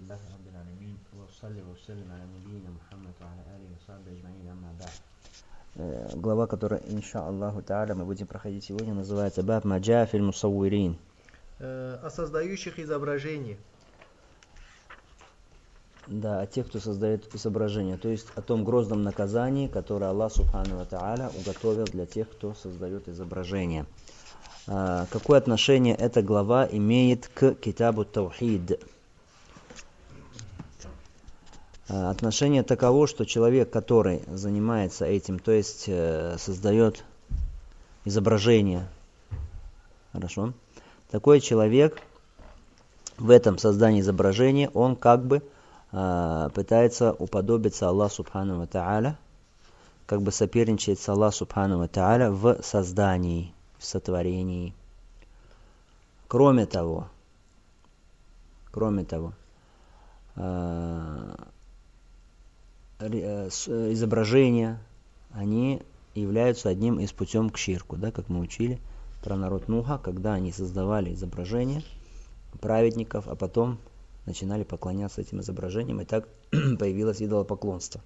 لله رب العالمين وصلي وسلم على نبينا محمد وعلى آله وصحبه أجمعين أما بعد. Глава, которую, иншаллаху тааля, мы будем проходить сегодня, называется «Баб маджа филь мусаввирин». О создающих изображения. Да, о тех, кто создает изображения, то есть о том грозном наказании, которое Аллах Субхану ва Тааля уготовил для тех, кто создает изображения. Какое отношение эта глава имеет к китабу Таухид? Отношение таково, что человек, который занимается этим, то есть создает изображение, хорошо, такой человек в этом создании изображения, он как бы пытается уподобиться Аллаху Субхану ва Тааля, как бы соперничает с Аллаху Субхану ва Тааля в создании, в сотворении. Кроме того, изображения, они являются одним из путем к ширку, да, как мы учили про народ Нуха, когда они создавали изображения праведников, а потом начинали поклоняться этим изображениям, и так появилось идолопоклонство.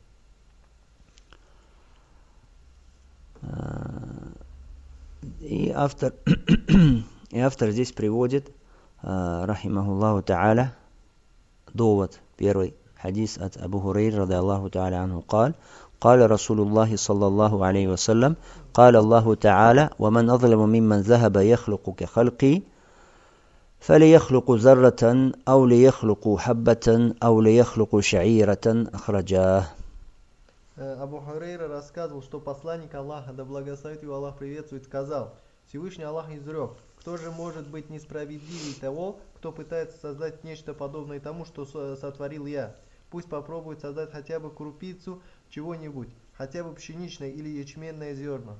И автор здесь приводит, рахимахуллаху та'аля, довод, первый حديث от أبو هريرة رضي الله تعالى عنه قال رسول الله صلى الله عليه وسلم قال الله تعالى ومن أظلم ممن ذهب يخلق كخلقي فليخلق ذرة أو ليخلق حبة أو ليخلق شعيرة أخرجاه. Абу Хурейра рассказывал, что посланник Аллаха, да благословит его Аллах приветствует, сказал: Всевышний Аллах изрек: кто же может быть несправедливее того, кто пытается создать нечто подобное тому, что сотворил я? Пусть попробует создать хотя бы крупицу чего-нибудь, хотя бы пшеничное или ячменное зерно.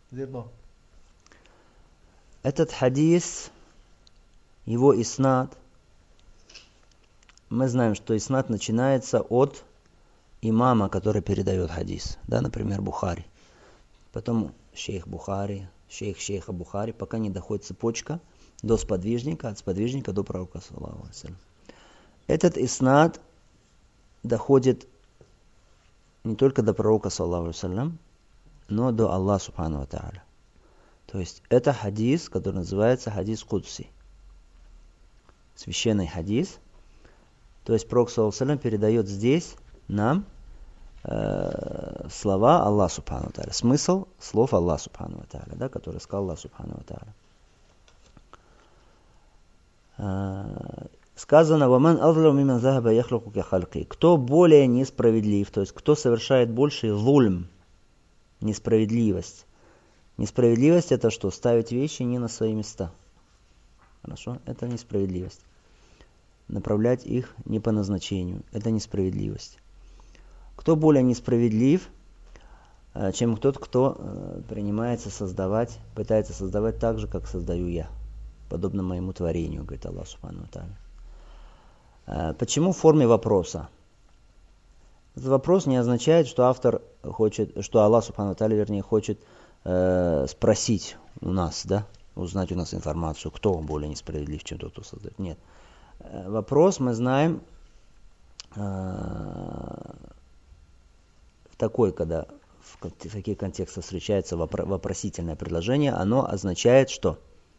Этот хадис, его иснад, мы знаем, что иснад начинается от имама, который передает хадис, да, например, Бухари. Потом шейх Бухари, шейха Бухари, пока не доходит цепочка до сподвижника, от сподвижника до пророка, саллаллаху алейхи ва саллям. Этот иснад доходит не только до пророка, саллаллаху алейхи ва саллям, но до Аллаха субхану ва тааля. То есть это хадис, который называется хадис Кудси. Священный хадис. То есть пророк, саллаллаху алейхи ва саллям, передает здесь нам слова Аллаха субхану ва тааля, смысл слов Аллаха субхану ва тааля, да, который сказал Аллах субхану ва тааля. Сказано: «Ваман азлам миман захаба яхлуку ка халки». Кто более несправедлив, то есть кто совершает больший зульм, несправедливость. Несправедливость — это что? Ставить вещи не на свои места. Хорошо? Это несправедливость. Направлять их не по назначению. Это несправедливость. Кто более несправедлив, чем тот, кто принимается создавать, пытается создавать так же, как создаю я, подобно моему творению, говорит Аллах субхану ва тааля. Почему в форме вопроса? Этот вопрос не означает, что автор хочет, что Аллах субхану ва тааля, вернее, хочет спросить у нас, да, узнать у нас информацию, кто более несправедлив, чем тот, кто создает. Нет. Вопрос, мы знаем, такой, когда в таких контекстах встречается вопросительное предложение, оно означает что?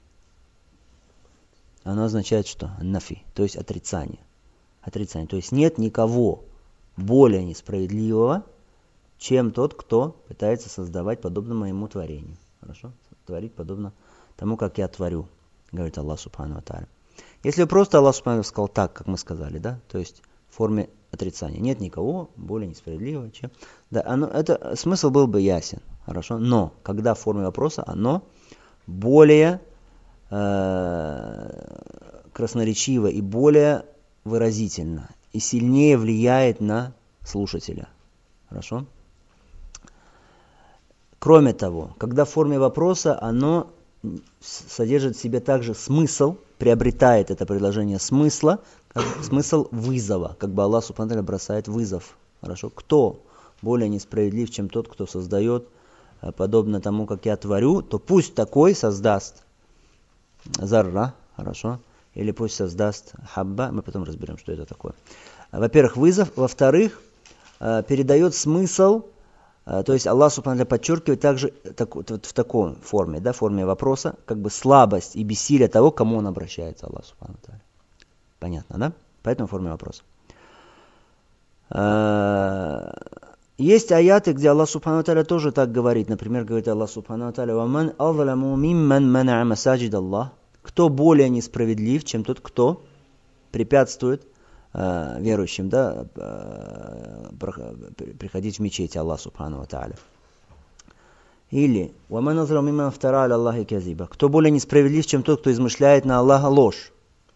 Оно означает что? Нафи, то есть отрицание. Отрицание. То есть нет никого более несправедливого, чем тот, кто пытается создавать подобно моему творению. Хорошо? Творить подобно тому, как я творю, говорит Аллах субхану ва тааля. Если просто Аллах субхану ва тааля сказал так, как мы сказали, да, то есть в форме отрицания. Нет никого более несправедливого, чем... Да, это смысл был бы ясен, хорошо? Но, когда в форме вопроса, оно более красноречиво и более выразительно, и сильнее влияет на слушателя. Хорошо? Кроме того, когда в форме вопроса, оно содержит в себе также смысл, приобретает это предложение смысла, смысл вызова, как бы Аллах субхану ва тааля бросает вызов. Хорошо? Кто более несправедлив, чем тот, кто создает подобно тому, как я творю, то пусть такой создаст зарра, хорошо, или пусть создаст хабба. Мы потом разберем, что это такое. Во-первых, вызов. Во-вторых, передает смысл. То есть Аллах Субхану подчеркивает также в такой форме, да, форме вопроса, как бы слабость и бессилие того, к кому он обращается, Аллах Субхану. Понятно, да? Поэтому в форме вопроса. Есть аяты, где Аллах Субхану тоже так говорит. Например, говорит Аллах Субхану «Ваман азламу мимман мана'a масаджид Аллах». Кто более несправедлив, чем тот, кто препятствует верующим, да, приходить в мечеть Аллаха Субхану ва Тааля. Или «Ваман азламу мимман афтара аля Аллахи казиба». Кто более несправедлив, чем тот, кто измышляет на Аллаха ложь.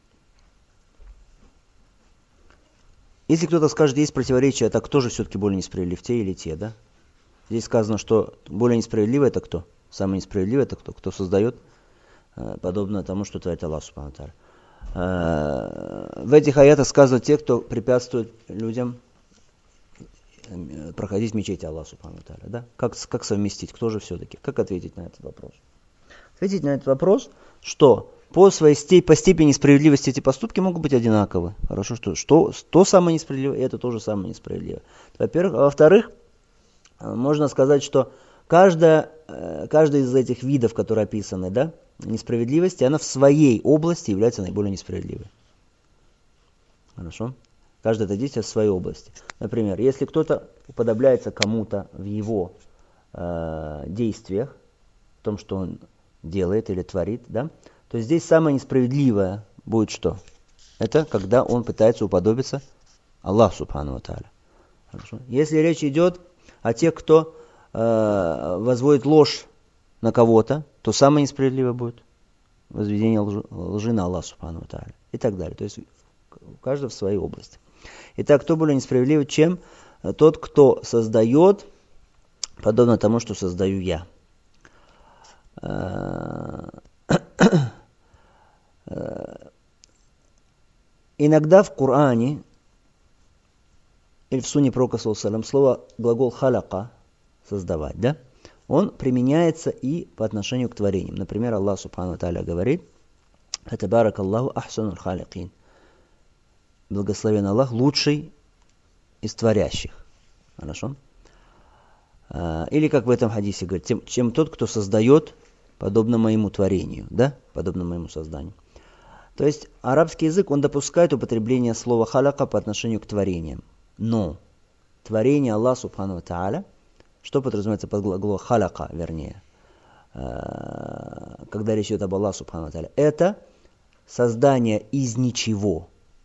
Если кто-то скажет, есть противоречие, так кто же все-таки более несправедлив, те или те, да? Здесь сказано, что более несправедливый это кто? Самый несправедливый это кто? Кто создает подобное тому, что творит Аллах Субхану ва Тааля. В этих аятах сказано те, кто препятствует людям проходить в мечети Аллаха Субхану ва Тааля, да? Как совместить? Кто же все-таки? Как ответить на этот вопрос? Ответить на этот вопрос, что по степени справедливости эти поступки могут быть одинаковы. Хорошо, что то самое несправедливое, и это тоже самое несправедливое. Во-первых. А во-вторых, можно сказать, что каждый из этих видов, которые описаны, да, несправедливости, она в своей области является наиболее несправедливой. Хорошо? Каждое это действие в своей области. Например, если кто-то уподобляется кому-то в его действиях, в том, что он делает или творит, да, то здесь самое несправедливое будет что? Это когда он пытается уподобиться Аллаху Субхану ва Тааля. Хорошо? Если речь идет о тех, кто возводит ложь на кого-то, то самое несправедливое будет возведение лжи на Аллаха Субхану ва Тааля. И так далее. То есть у каждого в своей области. Итак, кто более несправедливый, чем тот, кто создает, подобно тому, что создаю я. Иногда в Коране или в Сунне Пророка слово глагол халяка создавать, да, он применяется и по отношению к творениям. Например, Аллах Субхану ва Тааля говорит: «Табаракаллаху ахсанул халикин». Благословен Аллах, лучший из творящих. Хорошо? Или как в этом хадисе говорит, чем тот, кто создает подобно моему творению, да, подобно моему созданию. То есть арабский язык, он допускает употребление слова халяка по отношению к творениям. Но творение Аллаха Субхану ва Тааля, что подразумевается под глаголом халяка, вернее, когда речь идет об Аллахе Субхану ва Тааля, это создание из ничего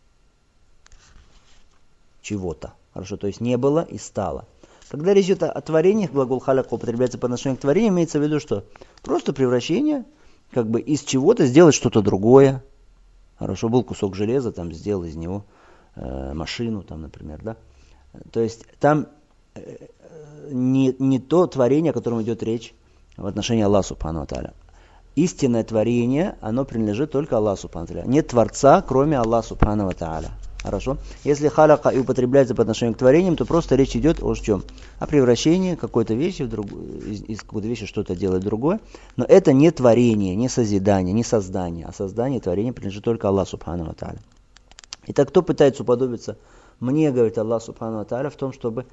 чего-то. Хорошо, то есть не было и стало. Когда речь идет о творениях, глагол халяка употребляется по отношению к творению, имеется в виду, что просто превращение, как бы из чего-то сделать что-то другое. Хорошо, был кусок железа, там сделал из него машину, там, например, да. То есть там не то творение, о котором идет речь в отношении Аллаха Субхану ва Тааля. Истинное творение, оно принадлежит только Аллаху Субхану ва Тааля. Нет Творца, кроме Аллаха Субхану ва Тааля. Хорошо? Если халяка и употребляется по отношению к творениям, то просто речь идет о чем? О превращении какой-то вещи в другую, из какой-то вещи что-то делать другое. Но это не творение, не созидание, не создание. А создание и творение принадлежит только Аллаху Субхану ва Тааля. Итак, кто пытается уподобиться мне, говорит Аллах Субхану ва Тааля, в том, чтобы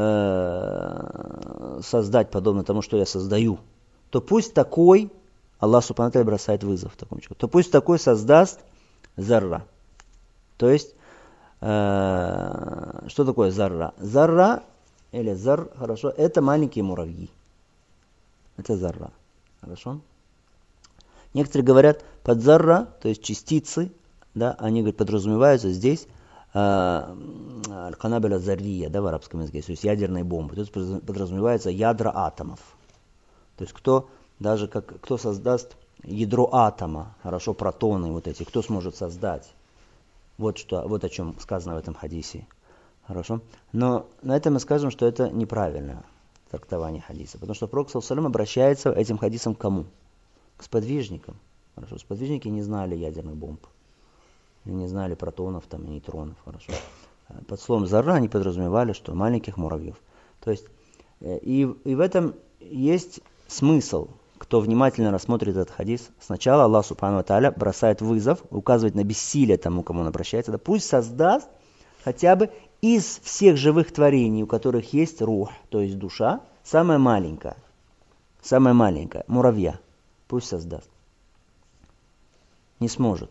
создать подобно тому, что я создаю, то пусть такой, Аллах Субхану ва Тааля бросает вызов такому человеку, то пусть такой создаст зарра. То есть, что такое зарра? Зарра, или зар, хорошо, это маленькие муравьи. Это зарра. Хорошо? Некоторые говорят, под зарра, то есть частицы, да, они, говорят, подразумеваются здесь аль-канабеля заррия, да, в арабском языке, то есть ядерные бомбы. То есть подразумевается ядра атомов. То есть кто создаст ядро атома, хорошо, протоны вот эти, кто сможет создать? Вот о чем сказано в этом хадисе. Хорошо? Но на этом мы скажем, что это неправильное трактование хадиса. Потому что Пророк ﷺ обращается этим хадисом к кому? К сподвижникам. Хорошо? Сподвижники не знали ядерных бомб. Не знали протонов, там, нейтронов. Хорошо? Под словом зарра они подразумевали, что маленьких муравьев. То есть, и в этом есть смысл. кто внимательно рассмотрит этот хадис, сначала Аллах Субхану ва Тааля бросает вызов, указывает на бессилие тому, кому он обращается, да пусть создаст хотя бы из всех живых творений, у которых есть рух, то есть душа, самая маленькая, муравья, пусть создаст. Не сможет.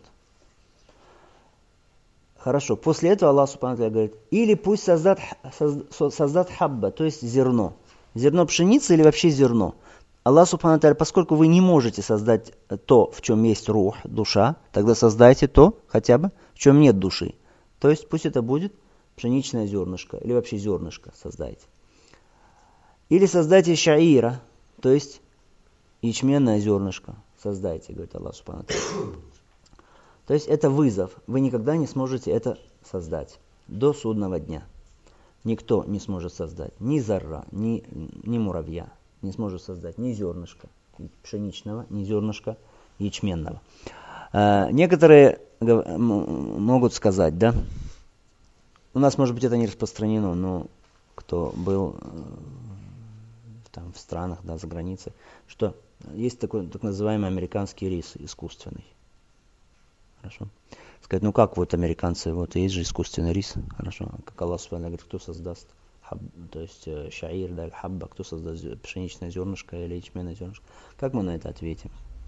Хорошо, после этого Аллах Субхану ва Тааля говорит, или пусть создаст хабба, то есть зерно. Зерно пшеницы или вообще зерно. Аллах Субхану ва Тааля, поскольку вы не можете создать то, в чем есть рух, душа, тогда создайте то, хотя бы, в чем нет души. То есть пусть это будет пшеничное зернышко, или вообще зернышко создайте. Или создайте шаира, то есть ячменное зернышко создайте, говорит Аллах Субхану ва Тааля. То есть это вызов. Вы никогда не сможете это создать до судного дня. Никто не сможет создать ни зарра, ни муравья. Не сможет создать ни зернышка пшеничного, ни зернышка ячменного. Некоторые могут сказать, да, у нас, может быть, это не распространено, но кто был там в странах, да, за границей, что есть такой так называемый американский рис искусственный. Хорошо. Сказать, ну как вот американцы, вот есть же искусственный рис, хорошо, как Аллах Субхану говорит, кто создаст, то есть шаир, да, хабба, кто создаст пшеничное зернышко или ячменное зернышко. Как мы на это ответим?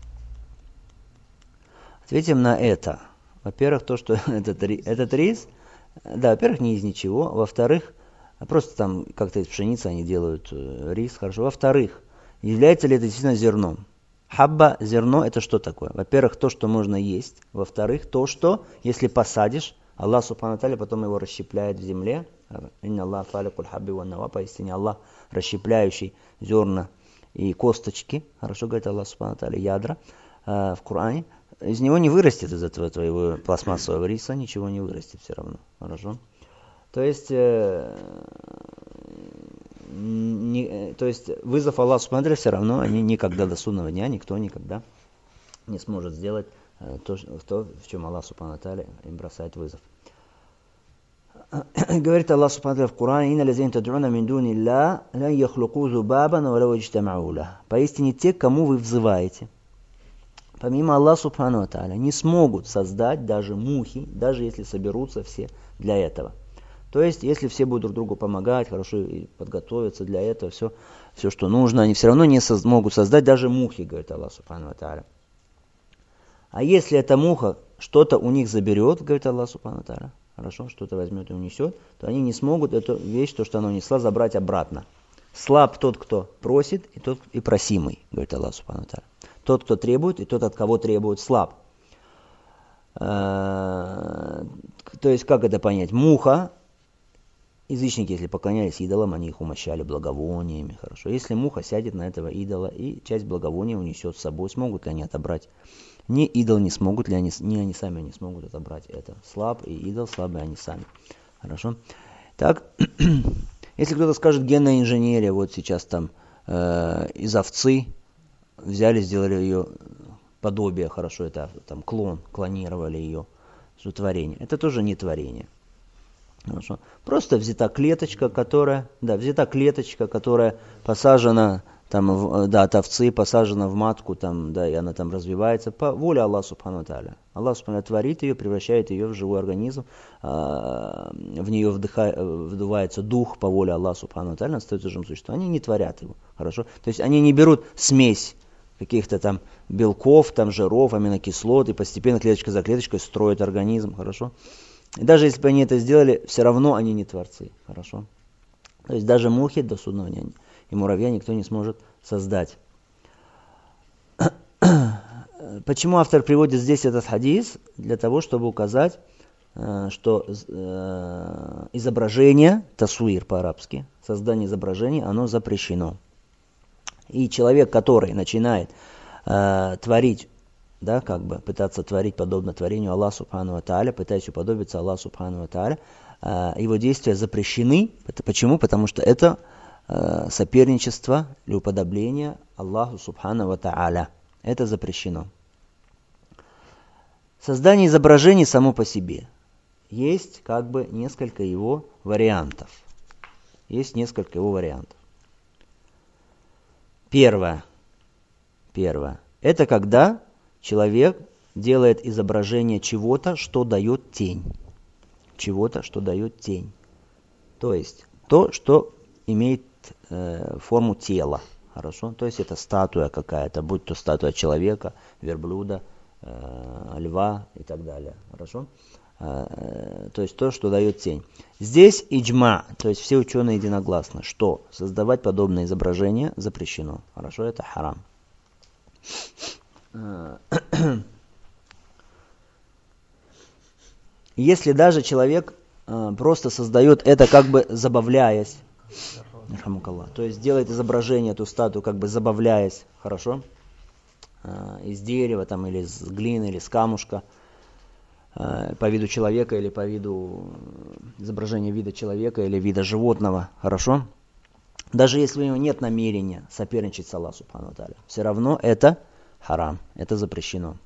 Ответим на это. Во-первых, то, что этот рис, да, во-первых, не из ничего, во-вторых, просто там как-то из пшеницы они делают рис, хорошо. Во-вторых, является ли это действительно зерном? Хабба, зерно, это что такое? Во-первых, то, что можно есть. Во-вторых, то, что, если посадишь, Аллах Субхану ва Тааля потом его расщепляет в земле. Инна Аллах фаликуль хабби ва нава, поистине Аллах, расщепляющий зерна и косточки. Хорошо говорит Аллах Субхану ва Тааля, ядра в Коране. Из него не вырастет, из этого твоего пластмассового риса, ничего не вырастет все равно. Хорошо? То есть вызов Аллаху Субхану ва Тааля все равно, они никогда до судного дня, никто никогда не сможет сделать то, в чем Аллах Субхану ва Тааля им бросает вызов. Говорит Аллах Субхану ва Тааля в Коране: «Инна лазина тад'уна мин дуни ла яхлуку зубабан ва лау иджтамау ла». Поистине те, к кому вы взываете, помимо Аллаха Субхану ва Тааля, не смогут создать даже мухи, даже если соберутся все для этого. То есть, если все будут друг другу помогать, хорошо и подготовиться для этого, все, что нужно, они все равно не могут создать даже мухи, говорит Аллах Субхану ва Тааля. А если эта муха что-то у них заберет, говорит Аллах Субхану ва Тааля, хорошо, что-то возьмет и унесет, то они не смогут эту вещь, то, что она унесла, забрать обратно. Слаб тот, кто просит, и тот, и просимый, говорит Аллах Субхану ва Тааля. Тот, кто требует, и тот, от кого требует, слаб. То есть, как это понять? Муха, язычники, если поклонялись идолам, они их умощали благовониями, хорошо. Если муха сядет на этого идола и часть благовония унесет с собой, смогут ли они отобрать? Ни идол не смогут ли они, ни они сами не смогут отобрать это. Слаб и идол, слабые они сами. Хорошо? Так, если кто-то скажет генная инженерия, вот сейчас там из овцы взяли, сделали ее подобие, хорошо, это там клонировали ее, что творение. Это тоже не творение. Хорошо. Просто взята клеточка, которая посажена там, да, от овцы, посажена в матку, там, да, и она там развивается по воле Аллаха Субхану ва Тааля. Аллах Субхану ва Тааля творит ее, превращает ее в живой организм, в нее вдувается дух по воле Аллаха Субхану ва Тааля, остается живым существом. Они не творят его, хорошо. То есть они не берут смесь каких-то там белков, там жиров, аминокислот, и постепенно клеточка за клеточкой строят организм, хорошо. И даже если бы они это сделали, все равно они не творцы, хорошо. То есть даже мухи до судного дня и муравья никто не сможет создать. Почему автор приводит здесь этот хадис? Для того, чтобы указать, что изображение, тасуир по-арабски, создание изображений, оно запрещено. И человек, который начинает творить, да, как бы пытаться творить подобно творению Аллаха Субхану ва Тааля, пытаясь уподобиться Аллаху Субхану ва Тааля, его действия запрещены. Почему? Потому что это соперничество или уподобление Аллаху Субхану ва Тааля. Это запрещено. Создание изображений само по себе. Есть как бы несколько его вариантов. Первое. Первое. Это когда человек делает изображение чего-то, что дает тень. Чего-то, что дает тень. То есть то, что имеет форму тела. Хорошо? То есть это статуя какая-то, будь то статуя человека, верблюда, льва и так далее. Хорошо? То есть то, что дает тень. Здесь иджма, то есть все ученые единогласны, что создавать подобные изображения запрещено. Хорошо? Это харам. Если даже человек просто создает это, как бы забавляясь, то есть делает изображение, эту статую, как бы забавляясь, хорошо, из дерева там, или из глины, или из камушка, по виду человека, или по виду изображения вида человека, или вида животного, хорошо. Даже если у него нет намерения соперничать с Аллахом, субхану ва тааля, все равно это харам, это запрещено.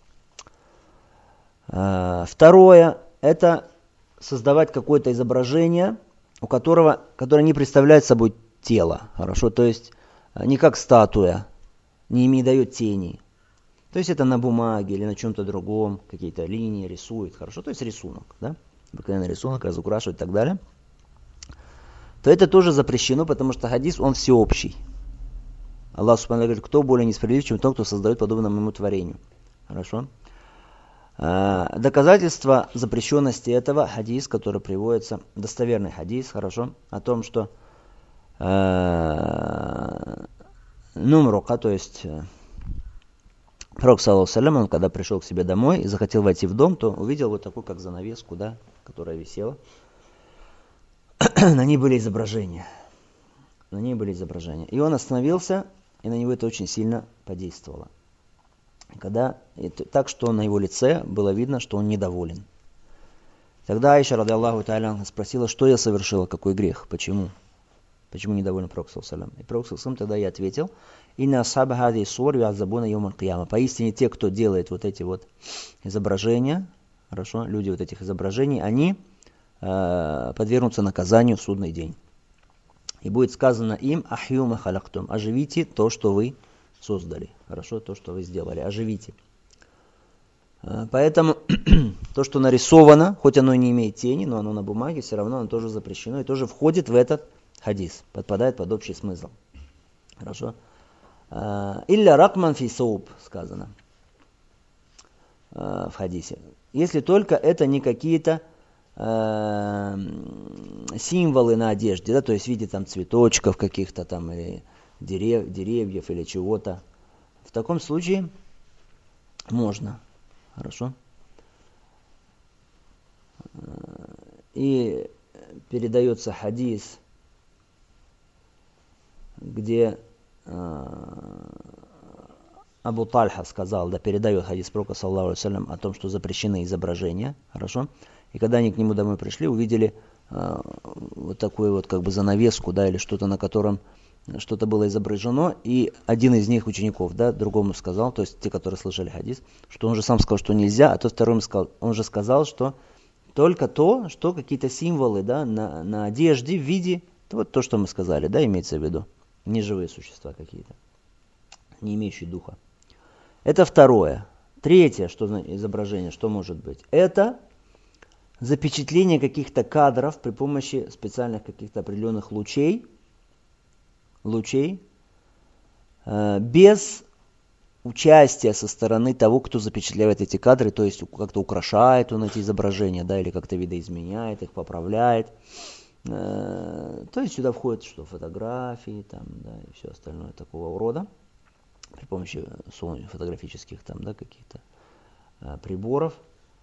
Второе, это создавать какое-то изображение, которое не представляет собой тело, хорошо, то есть не как статуя, не дает тени. То есть это на бумаге или на чем-то другом, какие-то линии рисует, хорошо, то есть рисунок, да, обыкновенный рисунок, разукрашивать и так далее. То это тоже запрещено, потому что хадис, он всеобщий. Аллах субхану говорит, кто более несправедлив, чем тот, кто создает подобному ему творению. Хорошо. Доказательство запрещенности этого хадис, который приводится, достоверный хадис, хорошо, о том, что нумрука, то есть пророк, саллаллаху алейхи ва саллям, он когда пришел к себе домой и захотел войти в дом, то увидел вот такую, как занавеску, да, которая висела. На ней были изображения. И он остановился, и на него это очень сильно подействовало. Так что на его лице было видно, что он недоволен. Тогда Аиша, ради Аллаху та'аля, спросила, что я совершила, какой грех, почему? Почему недоволен пророк, саллаллаху алейхи ва саллям? И пророк, саллаллаху алейхи ва саллям, тогда я ответил, «Инна асхаба хази сур ю'аззабуна йоум аль-кияма». Поистине те, кто делает вот эти вот изображения, хорошо, люди вот этих изображений, они подвергнутся наказанию в судный день. И будет сказано им, ахью ма халактум, оживите то, что вы создали. Хорошо, то, что вы сделали, оживите. Поэтому то, что нарисовано, хоть оно и не имеет тени, но оно на бумаге, все равно оно тоже запрещено и тоже входит в этот хадис, подпадает под общий смысл. Хорошо. Илля ракман фи соуб, сказано в хадисе. Если только это не какие-то символы на одежде, да, то есть в виде там цветочков каких-то там, или деревьев или чего-то. В таком случае можно. Хорошо. И передается хадис, где Абу Тальха сказал, да, передает хадис пророка, саллаллаху алейхи ва саллям, о том, что запрещены изображения, хорошо, и когда они к нему домой пришли, увидели вот такую вот как бы занавеску, да, или что-то, на котором что-то было изображено, и один из них, учеников, да, другому сказал, то есть те, которые слышали хадис, что он же сам сказал, что нельзя, а тот второму сказал, он же сказал, что только то, что какие-то символы, да, на одежде в виде, вот то, что мы сказали, да, имеется в виду, неживые существа какие-то, не имеющие духа. Это второе. Третье, что изображение, что может быть? Это запечатление каких-то кадров при помощи специальных каких-то определенных лучей, без участия со стороны того, кто запечатляет эти кадры, то есть как-то украшает он эти изображения, да, или как-то видоизменяет их, поправляет. То есть сюда входит что? Фотографии, там, да, и все остальное такого рода. При помощи фотографических там, да, каких-то приборов.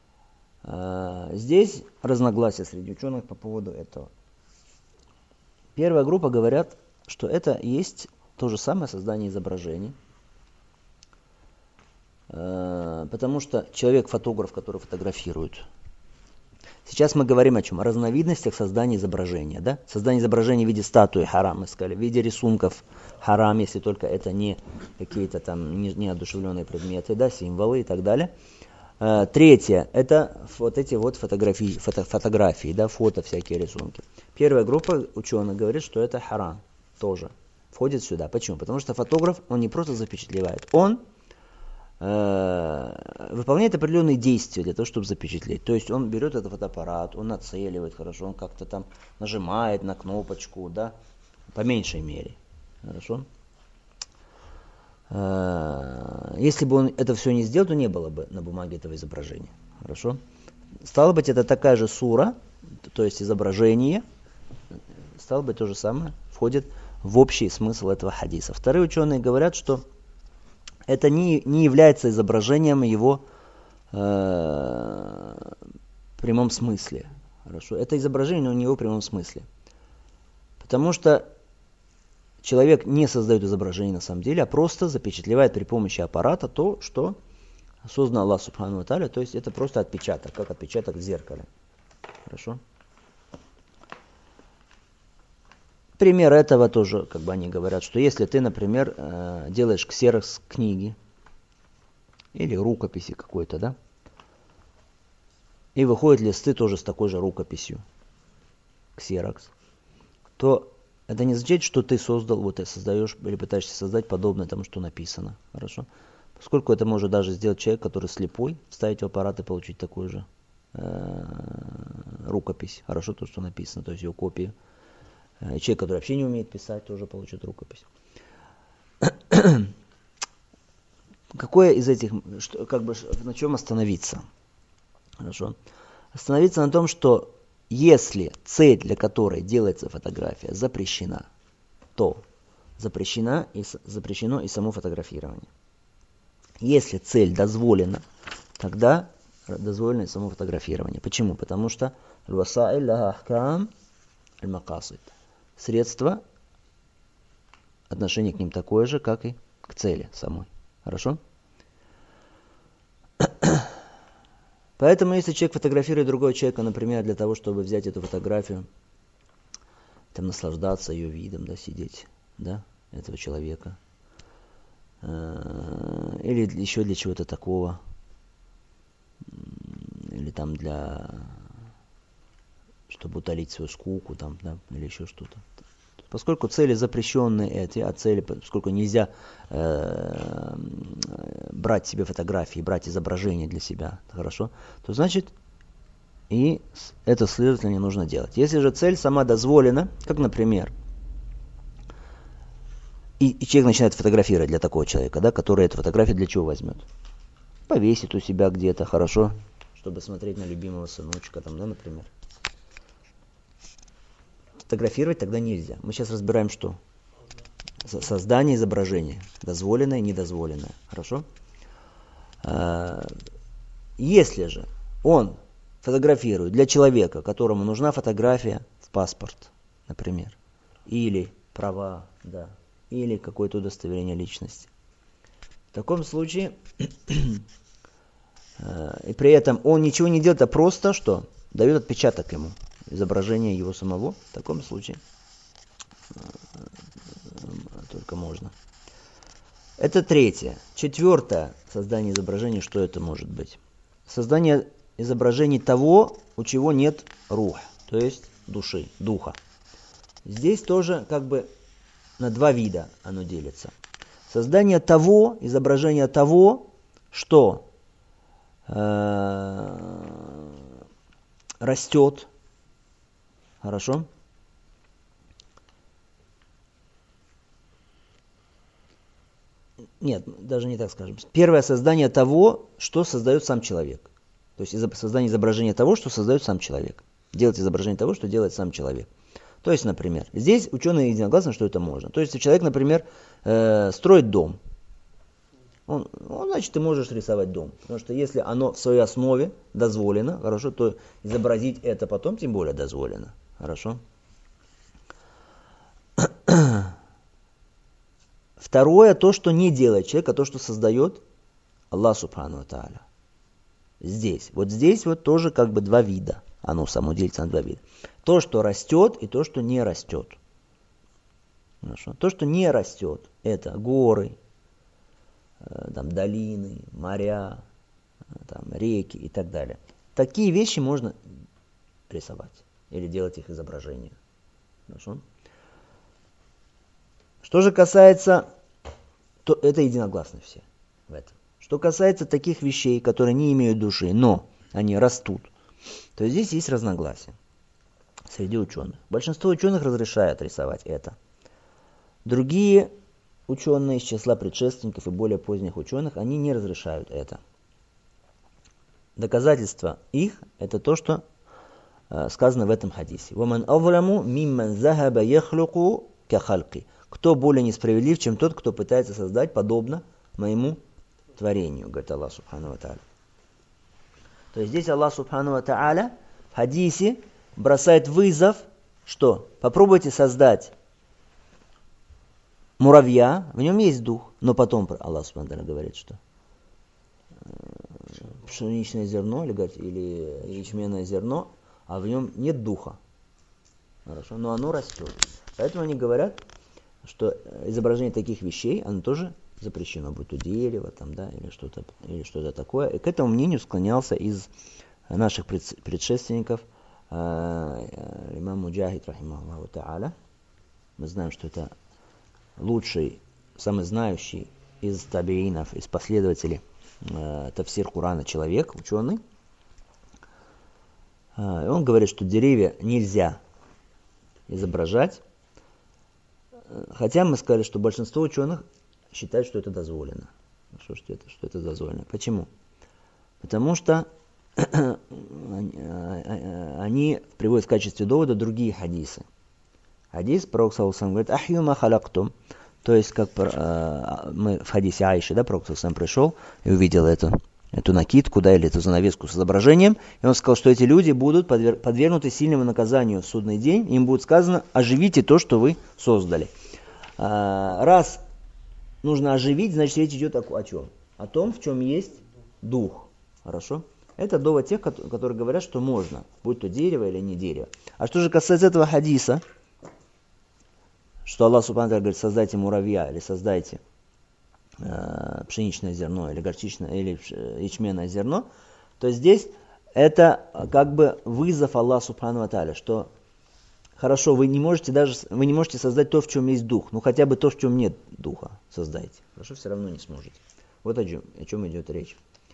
Здесь разногласия среди ученых по поводу этого. Первая группа говорят, что это есть то же самое создание изображений. Потому что человек-фотограф, который фотографирует. Сейчас мы говорим о чем? О разновидностях создания изображения. Да? Создание изображения в виде статуи харам, мы сказали, в виде рисунков харам, если только это не какие-то там неодушевленные предметы, да, символы и так далее. Третье, это вот эти вот фотографии, да, фото, всякие рисунки. Первая группа ученых говорит, что это харам тоже. входит сюда. Почему? Потому что фотограф, он не просто запечатлевает, он выполняет определенные действия для того, чтобы запечатлеть. То есть он берет этот фотоаппарат, он нацеливает хорошо, он как-то там нажимает на кнопочку, да, по меньшей мере. Хорошо? Если бы он это все не сделал, то не было бы на бумаге этого изображения. Хорошо? Стало быть, это такая же сура, то есть изображение, стало быть, то же самое, входит в общий смысл этого хадиса. Вторые ученые говорят, что это не является изображением его прямом смысле. Хорошо? Это изображение, но не его прямом смысле. Потому что человек не создает изображение на самом деле, а просто запечатлевает при помощи аппарата то, что создал Аллах Субхану ва Тааля, то есть это просто отпечаток, как отпечаток в зеркале. Хорошо? Пример этого тоже, как бы они говорят, что если ты, например, делаешь ксерокс книги или рукописи какой-то, да, и выходят листы тоже с такой же рукописью, ксерокс, то это не означает, что ты создал, вот ты создаешь или пытаешься создать подобное тому, что написано. Хорошо? Поскольку это может даже сделать человек, который слепой, вставить в аппарат и получить такую же рукопись. Хорошо, то, что написано, то есть ее копию. Человек, который вообще не умеет писать, тоже получит рукопись. Какое из этих, как бы, на чем остановиться? Хорошо. Остановиться на том, что если цель, для которой делается фотография, запрещена, то запрещено и само фотографирование. Если цель дозволена, тогда дозволено и само фотографирование. Почему? Потому что средство, отношение к ним такое же, как и к цели самой. Хорошо? Поэтому, если человек фотографирует другого человека, например, для того, чтобы взять эту фотографию, там, наслаждаться ее видом, да, сидеть, да, этого человека, или еще для чего-то такого, или там чтобы утолить свою скуку, там, да, или еще что-то. Поскольку цели запрещенные эти, поскольку нельзя брать себе фотографии, брать изображения для себя, хорошо, то значит и это, следовательно, не нужно делать. Если же цель сама дозволена, как, например, и человек начинает фотографировать для такого человека, да, который эту фотографию для чего возьмет? Повесит у себя где-то, хорошо, чтобы смотреть на любимого сыночка, там, да, например. Фотографировать тогда нельзя. Мы сейчас разбираем, что создание изображения, дозволенное и недозволенное. Хорошо? Если же он фотографирует для человека, которому нужна фотография в паспорт, например, или права, да, или какое-то удостоверение личности. В таком случае, и при этом он ничего не делает, а просто что? Дает отпечаток ему. Изображение его самого, в таком случае только можно. Это третье. Четвертое создание изображений, что это может быть? Создание изображений того, у чего нет рух, то есть души, духа. Здесь тоже как бы на два вида оно делится. Создание того, изображение того, что растет. Хорошо? Нет, даже не так скажем. Первое создание того, что создает сам человек. То есть создание изображения того, что создает сам человек. Делать изображение того, что делает сам человек. То есть, например, здесь ученые единогласны, что это можно. То есть, если человек, например, строит дом, он, значит, ты можешь рисовать дом. Потому что если оно в своей основе дозволено, хорошо, то изобразить это потом тем более дозволено. Хорошо? Второе, то, что не делает человек, а то, что создает Аллах Субхану ва Тааля. Здесь. Вот здесь вот тоже как бы два вида. Оно само делится на два вида. То, что растет, и то, что не растет. Хорошо. То, что не растет, это горы, там, долины, моря, там, реки и так далее. Такие вещи можно рисовать или делать их изображение. Хорошо? Что же касается, то это единогласно все в этом. Что касается таких вещей, которые не имеют души, но они растут, то здесь есть разногласия среди ученых. Большинство ученых разрешает рисовать это. Другие ученые из числа предшественников и более поздних ученых, они не разрешают это. Доказательство их – это то, что сказано в этом хадисе. وَمَنْ أَظْلَمُ مِمَّنْ ذَهَبَ يَخْلُقُ كَخَلْقِ. Кто более несправедлив, чем тот, кто пытается создать подобно моему творению, говорит Аллах Субхану ва Тааля. То есть здесь Аллах Субхану ва Тааля в хадисе бросает вызов, что попробуйте создать муравья, в нем есть дух, но потом Аллах Субхану ва Тааля говорит, что пшеничное зерно или ячменное зерно, а в нем нет духа. Хорошо, но оно растет. Поэтому они говорят, что изображение таких вещей, оно тоже запрещено, будь то дерево, там, да, или что-то такое. И к этому мнению склонялся из наших предшественников имам Муджахид, рахимахуллаху та'аля. Мы знаем, что это лучший, самый знающий из табиинов, из последователей тафсир Курана человек, ученый. И он говорит, что деревья нельзя изображать. Хотя мы сказали, что большинство ученых считают, что это дозволено. Что это дозволено. Почему? Потому что они приводят в качестве довода другие хадисы. Хадис, пророк саллаллаху алейхи ва саллям говорит: «Ахью ма халактум». То есть, как мы в хадисе Аиши, да, пророк саллаллаху алейхи ва саллям пришел и увидел эту накидку, да, или эту занавеску с изображением, и он сказал, что эти люди будут подвергнуты сильному наказанию в судный день, им будет сказано: оживите то, что вы создали. Раз нужно оживить, значит речь идет о чем? О том, в чем есть дух. Хорошо? Это довод тех, которые говорят, что можно, будь то дерево или не дерево. А что же касается этого хадиса, что Аллах Субхану ва Тааля говорит: создайте муравья или создайте пшеничное зерно или горчичное или ячменное зерно, то здесь это как бы вызов Аллаху Субхану ва Тааля, что хорошо, вы не можете создать то, в чем есть дух, но хотя бы то, в чем нет духа, создайте. Хорошо, все равно не сможете. Вот о чем идет речь.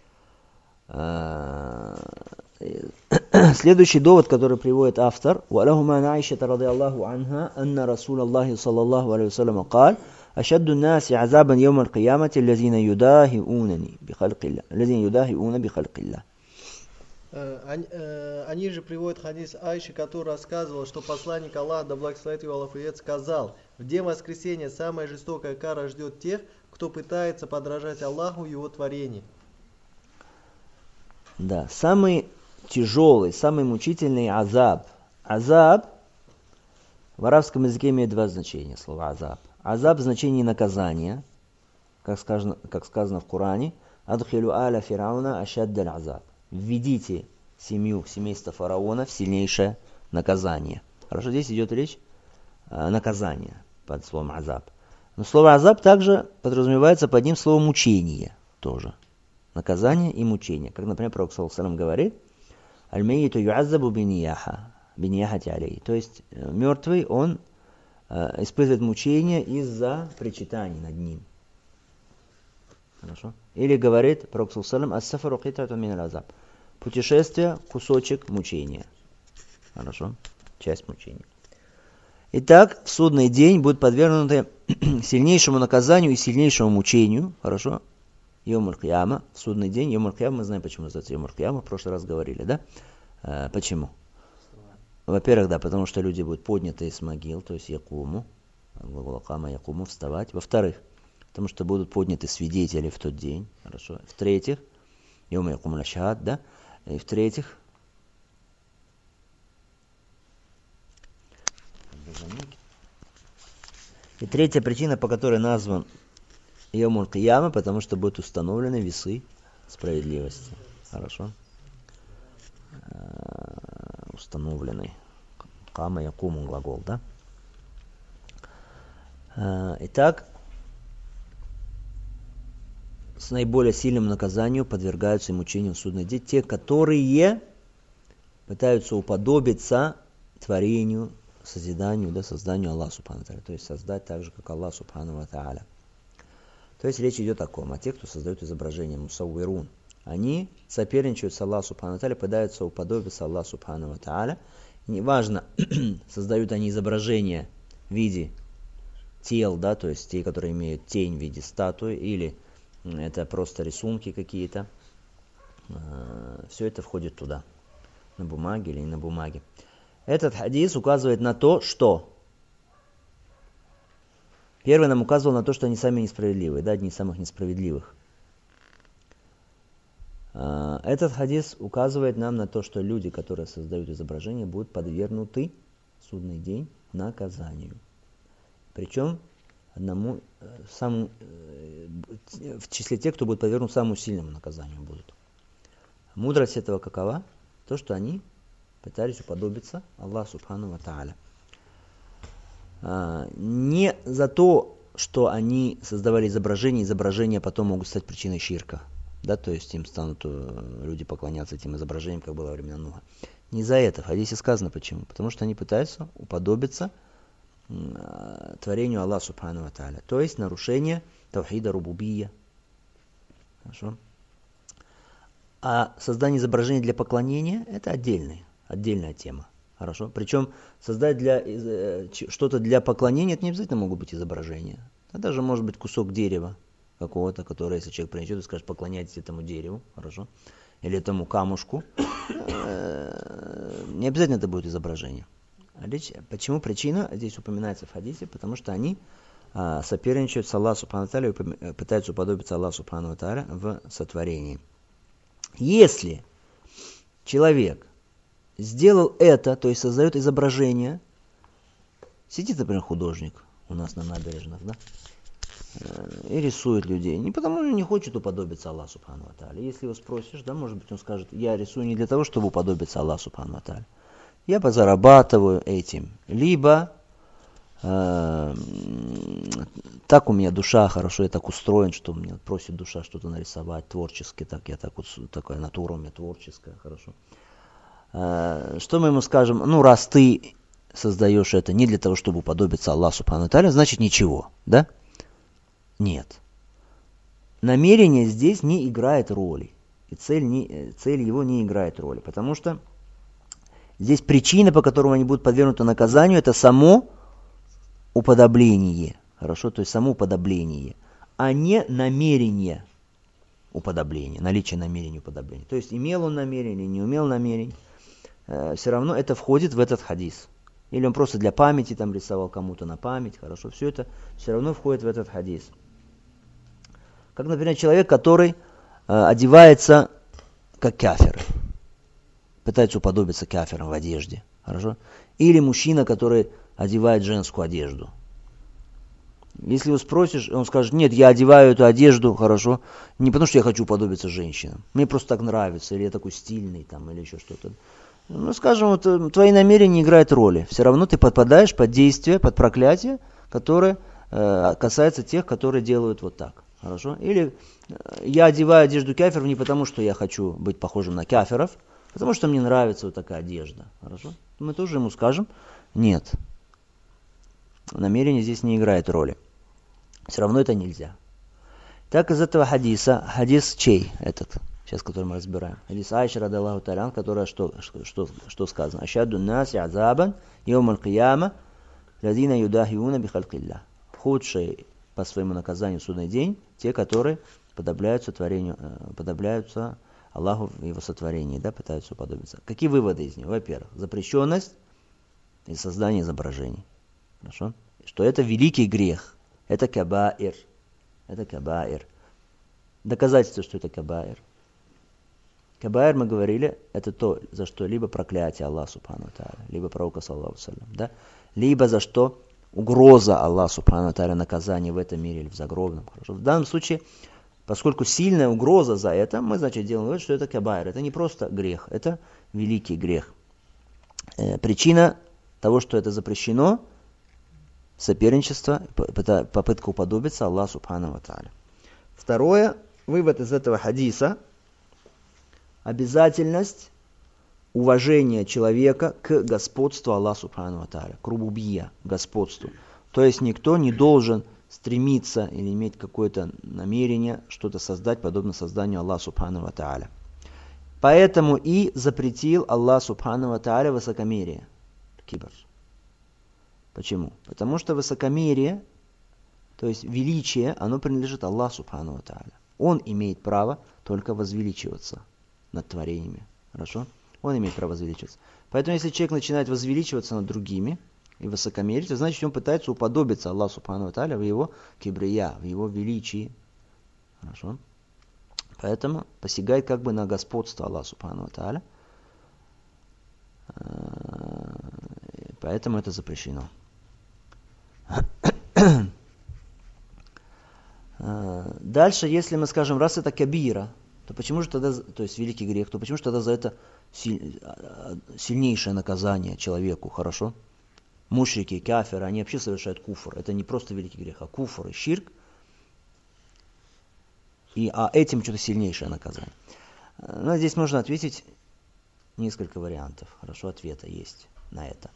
Следующий довод, который приводит автор: «Валахума Аиша радийаллаху анха, анна Расулаллахи саллаллаху алейхи ва саллям قال: أشد الناس عذابا يوم القيامة الذين يداهئون بخلق الله». Они же приводят хадис Аиши, который рассказывал, что посланник Аллаха, да благословит его Аллах, сказал: в день воскресения самая жестокая кара ждет тех, кто пытается подражать Аллаху и его творению. Да, самый тяжелый, самый мучительный азаб. Азаб в арабском языке имеет два значения, слово азаб. Азаб в значении наказания, как сказано в Коране: «Адхилу аля фирауна ашаддаль азаб». Введите семейство фараона в сильнейшее наказание. Хорошо, здесь идет речь о наказании под словом азаб. Но слово азаб также подразумевается под ним слово мучение тоже. Наказание и мучение. Как, например, пророк саллаллаху алейхи ва саллям говорит: «Аль-майиту ю'аззабу бинияхати алейхи». То есть мертвый, он испытывает мучение из-за причитаний над ним. Хорошо? Или говорит пророк саллаллаху алейхи ва саллям: «Ас-сафару китатун миналь азаб». Путешествие – кусочек мучения. Хорошо? Часть мучения. Итак, в судный день будут подвергнуты сильнейшему наказанию и сильнейшему мучению. Хорошо? Йом аль-Кияма, в судный день. Йом аль-Кияма, мы знаем, почему называется Йом аль-Кияма, в прошлый раз говорили, да? Почему? Во-первых, да, потому что люди будут подняты из могил, то есть якуму, глагол акама якуму, вставать. Во-вторых, потому что будут подняты свидетели в тот день. Хорошо? В-третьих, йом якум ля-шахад, да? И в-третьих, и третья причина, по которой назван Йом аль-Кияма, потому что будут установлены весы справедливости. Хорошо? Установлены. Кама якуму глагол, да? Итак, с наиболее сильным наказанием подвергаются и мучению в судный день те, которые пытаются уподобиться творению созиданию, да, созданию Аллаха Субхану ва Тааля. То есть создать так же, как Аллах Субхану ва Тааля. То есть речь идет о ком? О тех, кто создает изображение, мусаввирун. Они соперничают с Аллахом Субхану ва Тааля, пытаются уподобиться Аллаху Субхану ва Тааля. Неважно, создают они изображения в виде тел, да, то есть те, которые имеют тень в виде статуи, или это просто рисунки какие-то. Все это входит туда, на бумаге или не на бумаге. Этот хадис указывает на то, что... Первый нам указывал на то, что они сами несправедливые, да, одни из самых несправедливых. Этот хадис указывает нам на то, что люди, которые создают изображения, будут подвергнуты в судный день наказанию. Причем в числе тех, кто будет подвергнут самому сильному наказанию будут. Мудрость этого какова? То, что они пытались уподобиться Аллаху Субхану ва Тааля. Не за то, что они создавали изображения потом могут стать причиной ширка. Да, то есть им станут люди поклоняться этим изображениям, как было во времена Нуха. Не за это. В хадисе сказано почему. Потому что они пытаются уподобиться творению Аллаха Субхану ва Тааля. То есть нарушение тавхида рубубия. Хорошо? А создание изображений для поклонения – это отдельная тема. Хорошо? Причем создать что-то для поклонения – это не обязательно могут быть изображения. Это даже может быть кусок дерева какого-то, который, если человек принесет и скажет, поклоняйтесь этому дереву, хорошо? Или этому камушку. Не обязательно это будет изображение. Почему причина здесь упоминается в хадисе? Потому что они соперничают с Аллахом Субхану ва Тааля и пытаются уподобиться Аллаху Субхану ва Тааля в сотворении. Если человек сделал это, то есть создает изображение, сидит, например, художник у нас на набережных, да, и рисует людей. Не потому, что не хочет уподобиться Аллаху Субхану ва Тааля. Если его спросишь, да, может быть, он скажет, я рисую не для того, чтобы уподобиться Аллаху Субхану ва Тааля. Я позарабатываю этим. Либо так у меня душа хорошо, я так устроен, что меня просит душа что-то нарисовать творчески, такая натура у меня творческая, хорошо. Что мы ему скажем? Ну, раз ты создаешь это не для того, чтобы уподобиться Аллаху Субхану ва Тааля, значит ничего, да? Нет. Намерение здесь не играет роли. И цель его не играет роли. Потому что здесь причина, по которой они будут подвергнуты наказанию, это само уподобление. Хорошо? То есть само уподобление. А не намерение уподобления. Наличие намерения уподобления. То есть имел он намерение, не имел намерение. Все равно это входит в этот хадис. Или он просто для памяти там рисовал кому-то на память. Хорошо? Все это все равно входит в этот хадис. Как, например, человек, который одевается как кафир. Пытается уподобиться кафирам в одежде. Хорошо? Или мужчина, который одевает женскую одежду. Если его спросишь, он скажет, нет, я одеваю эту одежду, хорошо, не потому что я хочу уподобиться женщинам. Мне просто так нравится, или я такой стильный, там, или еще что-то. Ну, скажем, вот, твои намерения не играют роли. Все равно ты подпадаешь под действие, под проклятие, которое касается тех, которые делают вот так. Хорошо? Или я одеваю одежду кафиров не потому, что я хочу быть похожим на кафиров, а потому что мне нравится вот такая одежда. Хорошо? Мы тоже ему скажем, нет. Намерение здесь не играет роли. Все равно это нельзя. Так из этого хадиса, хадис чей этот, сейчас который мы разбираем? Хадис Айши радаллаху та'аля, которая что сказано? Ашадду наси азабан йом аль-кияма ладина юдахиуна бихалькилля. Худшие по своему наказанию в судный день те, которые подобляются Аллаху в его сотворении, да, пытаются уподобиться. Какие выводы из него? Во-первых, запрещенность и создание изображений. Хорошо? Что это великий грех. Это кабаир. Это кабаир. Доказательство, что это кабаир. Кабаир, мы говорили, это то, за что либо проклятие Аллаха Субхану ва Тааля, либо пророка саллаллаху алейхи ва саллям, да? Либо за что угроза Аллаха Субхану ва Тааля наказания в этом мире или в загробном. Хорошо? В данном случае, поскольку сильная угроза за это, мы, значит, делаем вывод, что это кабаир. Это не просто грех, это великий грех. Причина того, что это запрещено, соперничество, попытка уподобиться Аллаху Субхану ва Тааля. Второе, вывод из этого хадиса, обязательность уважение человека к господству Аллаха Субхану ва Тааля, к рубубия, господству. То есть никто не должен стремиться или иметь какое-то намерение что-то создать, подобно созданию Аллаха Субхану ва Тааля. Поэтому и запретил Аллах Субхану ва Тааля высокомерие, кибр. Почему? Потому что высокомерие, то есть величие, оно принадлежит Аллаху Субхану ва Тааля. Он имеет право только возвеличиваться над творениями. Хорошо? Он имеет право возвеличиваться. Поэтому если человек начинает возвеличиваться над другими и высокомерить, то значит он пытается уподобиться Аллаху Субхану ва Тааля в его кибрия, в его величии. Хорошо? Поэтому посягает как бы на господство Аллаха Субхану ва Тааля. Поэтому это запрещено. Дальше, если мы скажем, раз это кабира, то почему же тогда, то есть великий грех, то почему же тогда за это сильнейшее наказание человеку, хорошо? Мушрики, кафиры, они вообще совершают куфр. Это не просто великий грех, а куфр и ширк. А этим что-то сильнейшее наказание. Но здесь можно ответить несколько вариантов. Хорошо, ответа есть на это.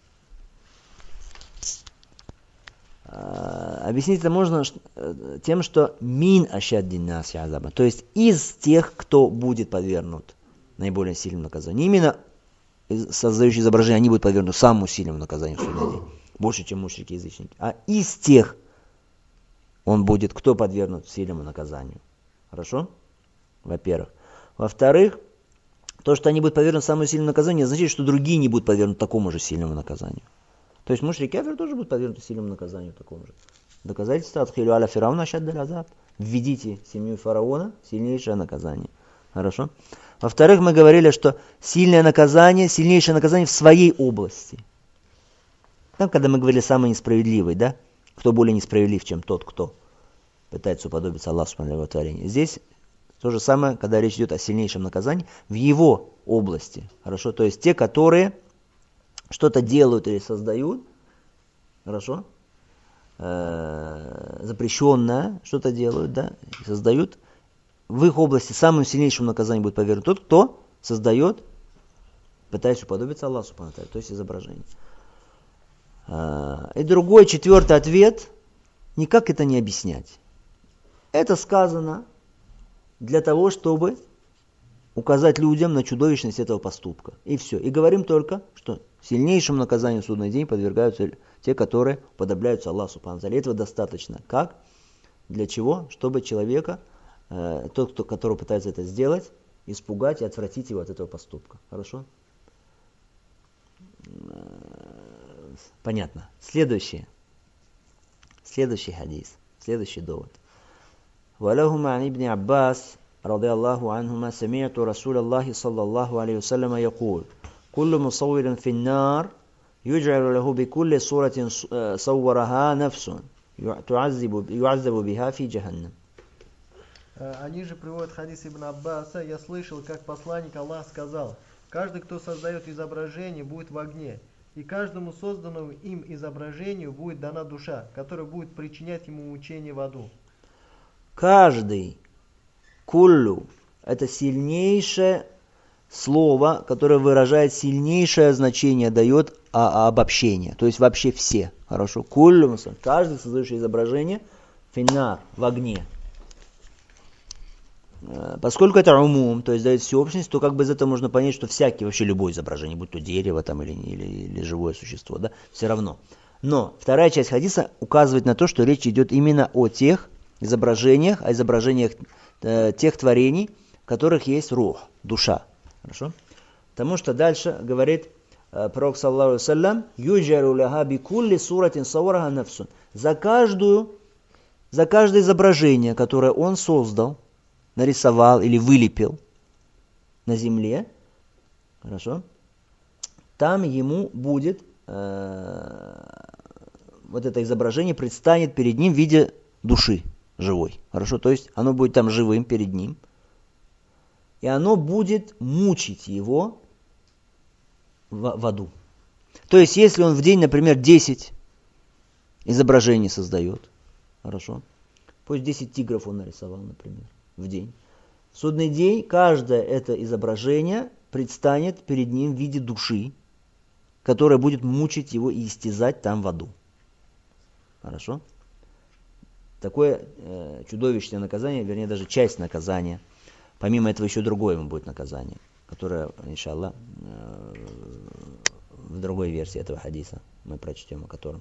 Объяснить это можно тем, что мин ашаддин наси азаба, то есть из тех, кто будет подвергнут наиболее сильному наказанию. Не именно создающие изображения, они будут подвергнуты самому сильному наказанию в судный день, больше, чем мушрики и язычники. А из тех он будет, кто подвергнут сильному наказанию. Хорошо? Во-первых. Во-вторых, то, что они будут подвергнуты самому сильному наказанию, не означает, что другие не будут подвергнуты такому же сильному наказанию. То есть мушрики и кафиры тоже будут подвергнуты сильному наказанию такому же. Доказательство адхилю аля фирауна ашаддаль азаб. Введите семью фараона в сильнейшее наказание. Хорошо? Во-вторых, мы говорили, что сильнейшее наказание в своей области. Там, когда мы говорили самый несправедливый, да? Кто более несправедлив, чем тот, кто пытается уподобиться Аллаху Субхану ва Тааля. Здесь то же самое, когда речь идет о сильнейшем наказании в его области. Хорошо? То есть те, которые что-то делают или создают, хорошо, запрещенное что-то делают, да, и создают, в их области самым сильнейшим наказанием будет подвергнут тот, кто создает, пытаясь уподобиться Аллаху Субхану ва Тааля, то есть изображение. И другой, четвертый ответ, никак это не объяснять. Это сказано для того, чтобы указать людям на чудовищность этого поступка. И все. И говорим только, что сильнейшему наказанию в судный день подвергаются те, которые уподобляются Аллаху Субхану ва Тааля. Этого достаточно. Как? Для чего? Чтобы человека, тот, который пытается это сделать, испугать и отвратить его от этого поступка. Хорошо? Понятно. Следующий хадис. Следующий довод. وَلَهُمَا عَنِ ابْنِ عَبَّاسٍ رضي الله عنهما سمعت رسول الله صلى الله عليه وسلم يقول كل مصور في النار يجعل له بكل صورة صورها نفس يعذب بها في جهنم. Они же приводят хадис Ибн Аббаса: я слышал, как посланник Аллаха сказал: каждый, кто создает изображение, будет в огне, и каждому созданному им изображению будет дана душа, которая будет причинять ему мучение в аду. Каждый, куллю, это сильнейшее слово, которое выражает сильнейшее значение, дает обобщение. То есть вообще все. Хорошо. Куллю, каждый, создающий изображение, финнар, в огне. Поскольку это умум, то есть дает всеобщность, то как бы из этого можно понять, что всякий, вообще любое изображение, будь то дерево там, или живое существо, да, все равно. Но вторая часть хадиса указывает на то, что речь идет именно о тех изображениях, о изображениях тех творений, в которых есть рух, душа. Хорошо? Потому что дальше говорит пророк саллаллаху алейхи ва саллям: «Юджару ляха бикулли суратин савараха нафсун». За каждое изображение, которое он создал, нарисовал или вылепил на земле, хорошо, там ему будет вот это изображение предстанет перед ним в виде души живой. Хорошо, то есть оно будет там живым перед ним, и оно будет мучить его в аду. То есть, если он в день, например, 10 изображений создает, хорошо, пусть 10 тигров он нарисовал, например, в день. В судный день каждое это изображение предстанет перед ним в виде души, которая будет мучить его и истязать там в аду. Хорошо? Такое чудовищное наказание, вернее даже часть наказания. Помимо этого еще другое ему будет наказание, которое, иншаллах, в другой версии этого хадиса мы прочтем о котором.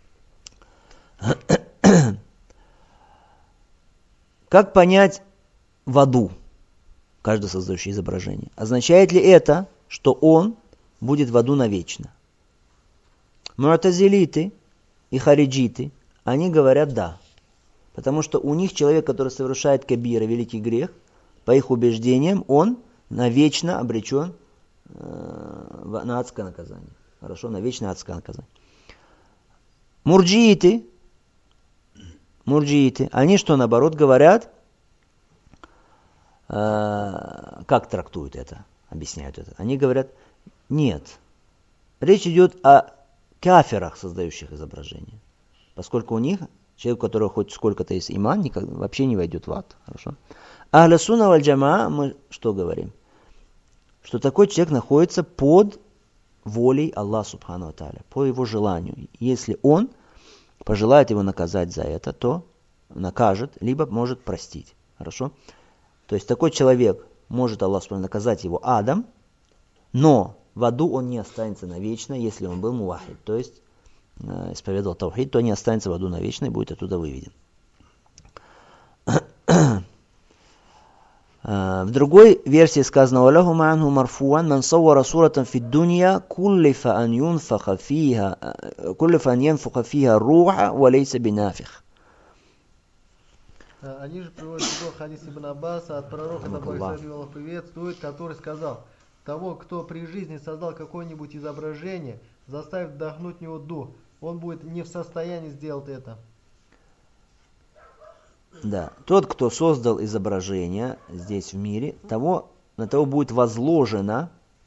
Как понять в аду каждый создающий изображение? Означает ли это, что он будет в аду навечно? Му'тазилиты и хариджиты, они говорят да. Потому что у них человек, который совершает кабира, великий грех, по их убеждениям, он навечно обречен на адское наказание. Хорошо, на вечное адское наказание. Мурджииты, они что, наоборот, говорят, как трактуют это, объясняют это? Они говорят, нет, речь идет о кафирах, создающих изображения. Поскольку у них, человек, у которого хоть сколько-то есть иман, вообще не войдет в ад. Хорошо? Ахля сунна валь джамаа, мы что говорим? Что такой человек находится под волей Аллаха субхану ва тааля, по его желанию. Если он пожелает его наказать за это, то накажет, либо может простить. Хорошо? То есть такой человек может Аллах субхану наказать его адом, но в аду он не останется навечно, если он был мувахид, то есть исповедовал таухид, то не останется в аду навечно и будет оттуда выведен. В другой версии сказано: «Валяху ма'анху марфуан ман саввара суратан фид дунья куллифа ан янфуха фиха руха ва лейса бинафих». Они же приводят в хадис Ибн Аббаса от пророка, Аллах приветствует, который сказал: того, кто при жизни создал какое-нибудь изображение, заставит вдохнуть в него дух, он будет не в состоянии сделать это. Да, тот, кто создал изображение здесь в мире, на того будет возложено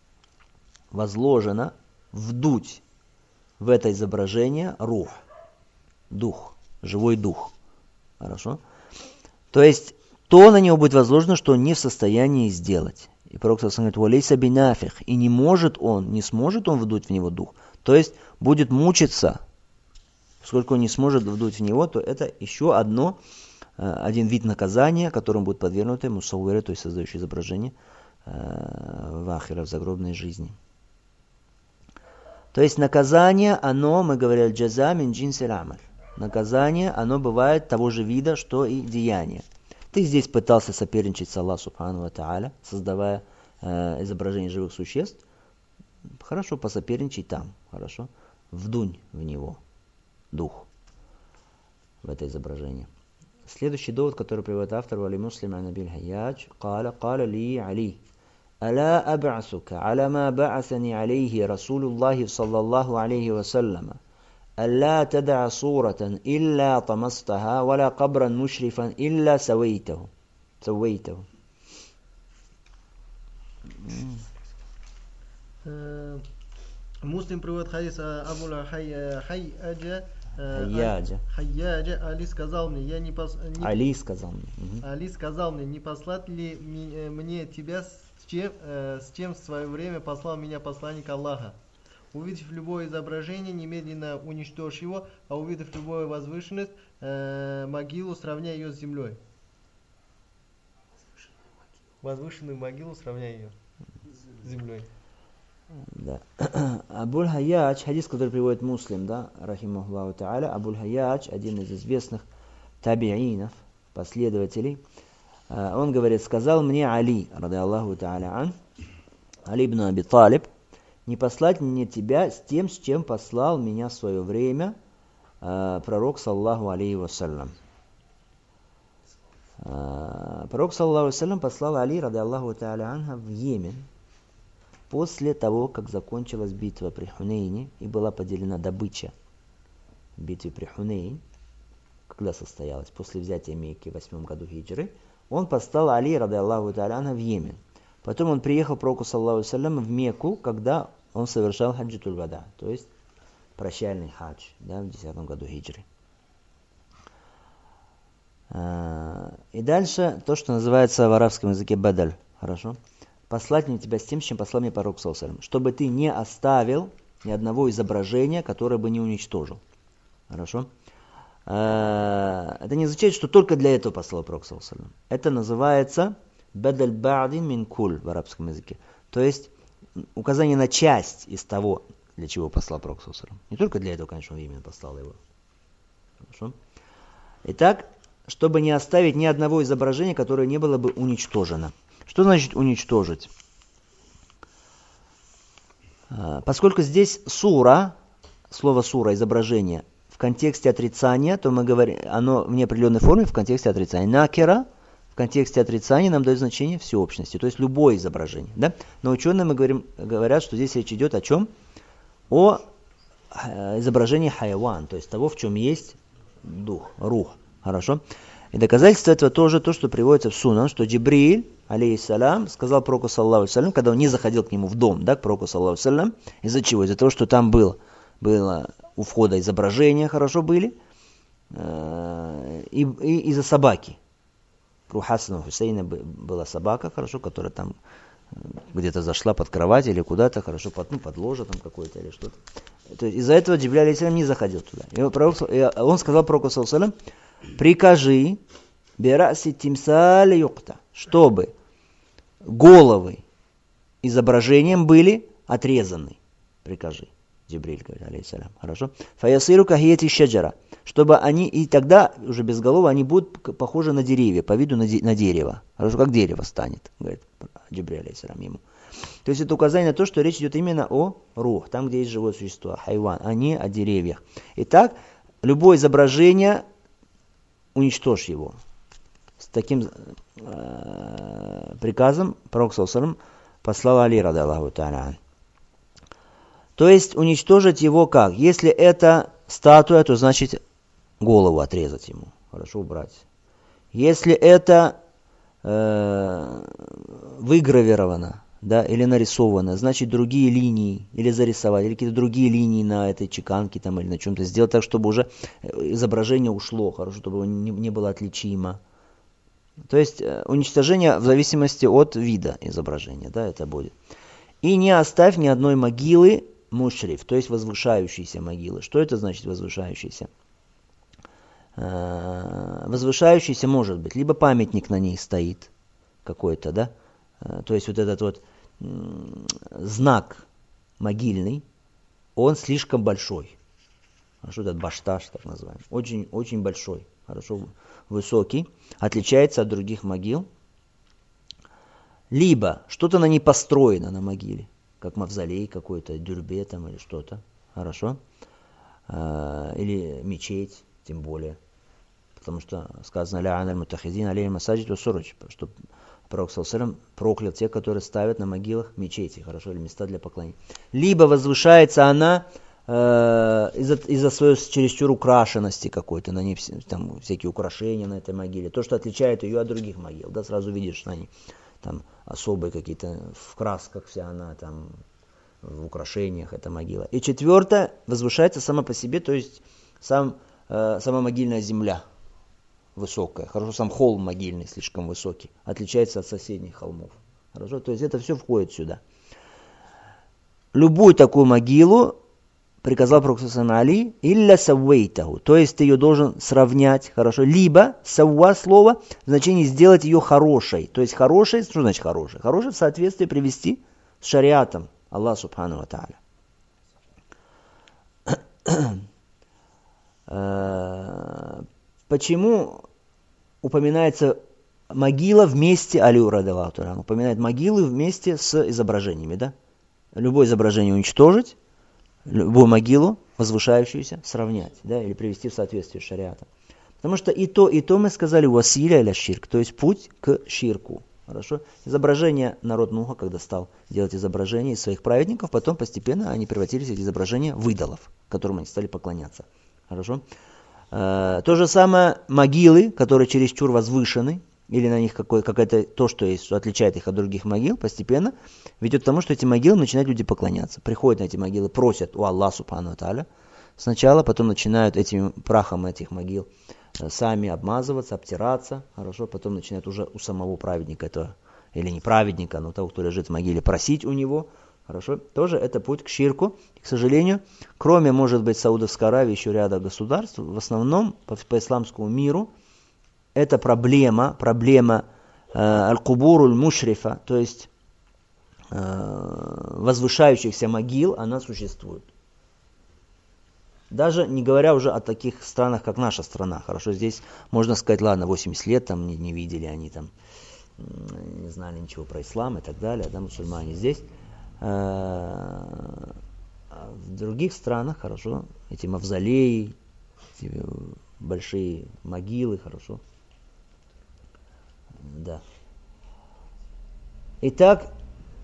вдуть в это изображение рух, дух, живой дух. Хорошо? То есть, то на него будет возложено, что он не в состоянии сделать. И пророк говорит: «Валейса бинафих», и не сможет он вдуть в него дух. То есть, будет мучиться. Поскольку он не сможет вдуть в него, то это еще один вид наказания, которым будут подвергнуты мусаввиры, то есть создающие изображение в ахире, в загробной жизни. То есть наказание, мы говорили, джаза мин джинсил амаль. Наказание, оно бывает того же вида, что и деяние. Ты здесь пытался соперничать с Аллахом субхану ва тааля, создавая изображение живых существ. Хорошо, посоперничай там, хорошо. Вдунь в него дух, в это изображение. Следующий довод, который приводит автор, вали муслим ан Абил Хайядж, قال ли Али, ألا أبعثك على ما بعثني عليه رسول الله صلى الله عليه وسلم ألا تدع صورة إلا طمستها ولا قبرا مشرفا إلا سويته. Муслим приводит хадис Абуля Хайяджа. Али сказал мне, Али сказал мне, не послать ли мне тебя с чем в свое время послал меня посланник Аллаха. Увидев любое изображение, немедленно уничтожь его, а увидев любую возвышенность, могилу, сравняй ее с землей. Возвышенную могилу, сравняй ее с землей. Да. Абуль Хайядж, хадис, который приводит Муслим, да, рахимахуллаху та'аля, Абуль Хайядж, один из известных табиинов, последователей, он говорит: сказал мне Али, ради Аллаху та'аля ан, Али ибн Аби Талиб, не послать мне тебя с тем, с чем послал меня в свое время пророк, саллаху алейхи вассалям. Пророк, саллаху алейхи вассалям, послал Али, ради Аллаху та'аля анха, в Йемен, после того, как закончилась битва при Хунейне и была поделена добыча в битве при Хунейн, когда состоялась, после взятия Мекки в 8 году хиджры, он послал Али, ради Аллаху та'аля анха, в Йемен. Потом он приехал к пророку, саллаху алейхи вассалям, в Мекку, когда он совершал хаджатуль вада, то есть прощальный хадж, да, в 10 году хиджры. И дальше то, что называется в арабском языке бадаль, хорошо? послать мне тебя с тем, с чем послал мне пророк саллаллаху алейхи ва саллям, чтобы ты не оставил ни одного изображения, которое бы не уничтожил. Хорошо? Это не означает, что только для этого послал пророк саллаллаху алейхи ва саллям. Это называется бадаль ба'ди мин куль в арабском языке. То есть указание на часть из того, для чего послал пророк саллаллаху алейхи ва саллям. Не только для этого, конечно, он именно послал его. Хорошо? Итак, чтобы не оставить ни одного изображения, которое не было бы уничтожено. Что значит уничтожить? Поскольку здесь сура, слово сура, изображение, в контексте отрицания, то мы говорим, оно в неопределенной форме в контексте отрицания. Накера в контексте отрицания нам дает значение всеобщности, то есть любое изображение. Да? Но ученые говорят, что здесь речь идет о чем? О изображении хайван, то есть того, в чем есть дух, рух. Хорошо? И доказательство этого тоже то, что приводится в Сунан, что Джибриль, алейхиссалям, сказал пророку саллаллаху алейхи ва саллям, когда он не заходил к нему в дом, да, к пророку саллаллаху алейхи ва саллям, из-за чего? Из-за того, что там было у входа изображения, хорошо были, и из-за собаки. У Хасана Хусейна была собака, хорошо, которая там где-то зашла под кровать или куда-то, хорошо, под ложе там какое-то или что-то. То есть из-за этого Джибриль алейхиссалям не заходил туда. И он сказал пророку саллаллаху алейхи ва саллям, прикажи бираси тимсаль юкта, чтобы головы изображением были отрезаны. Прикажи. Джибриль говорит, алейхиссалям. Хорошо? Фаясиру кахияти шаджара. Чтобы они, и тогда уже без головы, они будут похожи на деревья, по виду на дерево. Хорошо, как дерево станет, говорит Джибриль, алейхиссалям, ему. То есть это указание на то, что речь идет именно о рух, там, где есть живое существо, хайван, а не о деревьях. Итак, любое изображение, уничтожь его. С таким приказом пророк саллаллаху алейхи ва саллям послал Али радиаллаху та'аля. То есть уничтожить его как? Если это статуя, то значит голову отрезать ему. Хорошо, убрать. Если это выгравировано, да, или нарисовано, значит другие линии, или зарисовать, или какие-то другие линии на этой чеканке там, или на чем-то сделать так, чтобы уже изображение ушло, хорошо, чтобы не было отличимо. То есть уничтожение в зависимости от вида изображения, да, это будет. И не оставь ни одной могилы мушриф, то есть возвышающиеся могилы. Что это значит возвышающиеся? Возвышающийся может быть, либо памятник на ней стоит какой-то, да, то есть вот этот вот знак могильный, он слишком большой. Хорошо, этот башташ, так называемый, очень, очень большой, хорошо, высокий, отличается от других могил. Либо что-то на ней построено на могиле, как мавзолей какой-то, дюрбе там или что-то, хорошо, или мечеть, тем более, потому что сказано «Ля аналь мутахизин алейхи масаджид ва суруч», что пророк саллаллаху алейхи ва саллям проклял тех, которые ставят на могилах мечети, хорошо, или места для поклонения. Либо возвышается она из-за своей чересчур украшенности какой-то, на ней там всякие украшения на этой могиле, то, что отличает ее от других могил, да, сразу видишь, что они там особые какие-то, в красках вся она, там, в украшениях эта могила. И четвертое, возвышается сама по себе, то есть сама могильная земля высокая. Хорошо, сам холм могильный слишком высокий, отличается от соседних холмов. Хорошо, то есть это все входит сюда. Любую такую могилу приказал пророк Али, илля саввейтаху, то есть ты ее должен сравнять, хорошо, либо савва слово в значении сделать ее хорошей, то есть хорошей, что значит хорошей? Хорошей в соответствии привести с шариатом Аллаха субхану ва тааля. Почему упоминается могила вместе, Алию радиаллаху та'аля, упоминает могилы вместе с изображениями, да? Любое изображение уничтожить, любую могилу, возвышающуюся, сравнять, да, или привести в соответствие с шариатом. Потому что и то мы сказали василя или ширк, то есть путь к ширку. Хорошо? Изображение народ Нуха, когда стал делать изображения из своих праведников, потом постепенно они превратились в эти изображения в идолов, которым они стали поклоняться. Хорошо? То же самое могилы, которые чересчур возвышены, или на них какое-то то, что есть, что отличает их от других могил, постепенно ведет к тому, что эти могилы начинают люди поклоняться. Приходят на эти могилы, просят у Аллаха субхану ва тааля сначала, потом начинают этим прахом этих могил сами обмазываться, обтираться, хорошо, потом начинают уже у самого праведника или не праведника, но того, кто лежит в могиле, просить у него, хорошо, тоже это путь к ширку. И, к сожалению, кроме, может быть, Саудовской Аравии, еще ряда государств, в основном по исламскому миру эта проблема аль-кубуру аль-мушрифа, то есть возвышающихся могил, она существует. Даже не говоря уже о таких странах, как наша страна. Хорошо, здесь можно сказать, ладно, 80 лет там не видели они там, не знали ничего про ислам и так далее, да, мусульмане здесь. А в других странах, хорошо, эти мавзолеи, эти большие могилы, хорошо. Да. Итак,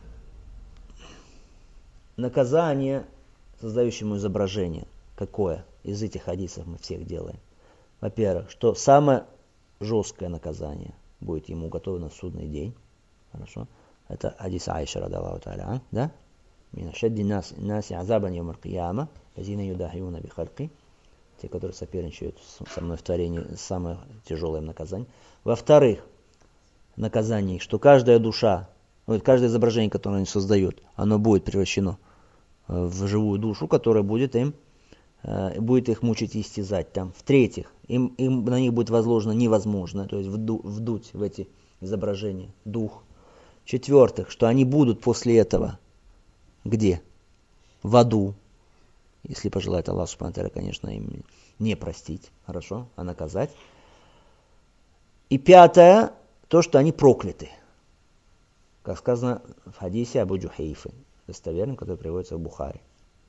наказание создающему изображение. Какое из этих хадисов мы всех делаем? Во-первых, что самое жесткое наказание будет ему уготовано в судный день. Хорошо? Это хадис Аиша радаллаху та'аля, да? Мин ашадди наси азабан йом аль-кияма, лазина юдахиуна би хальки. Те, которые соперничают со мной в творении, самое тяжелое наказание. Во-вторых, наказание, что каждая душа, каждое изображение, которое они создают, оно будет превращено в живую душу, которая будет их мучить и истязать там. В-третьих, им на них будет возложено невозможно, то есть вдуть в эти изображения дух. В-четвертых, что они будут после этого где? В аду. Если пожелает Аллах Субхану ва Тааля, конечно, им не простить, хорошо, а наказать. И пятое, то, что они прокляты. Как сказано в хадисе Абу Джухейфы, достоверным, который приводится в Бухари.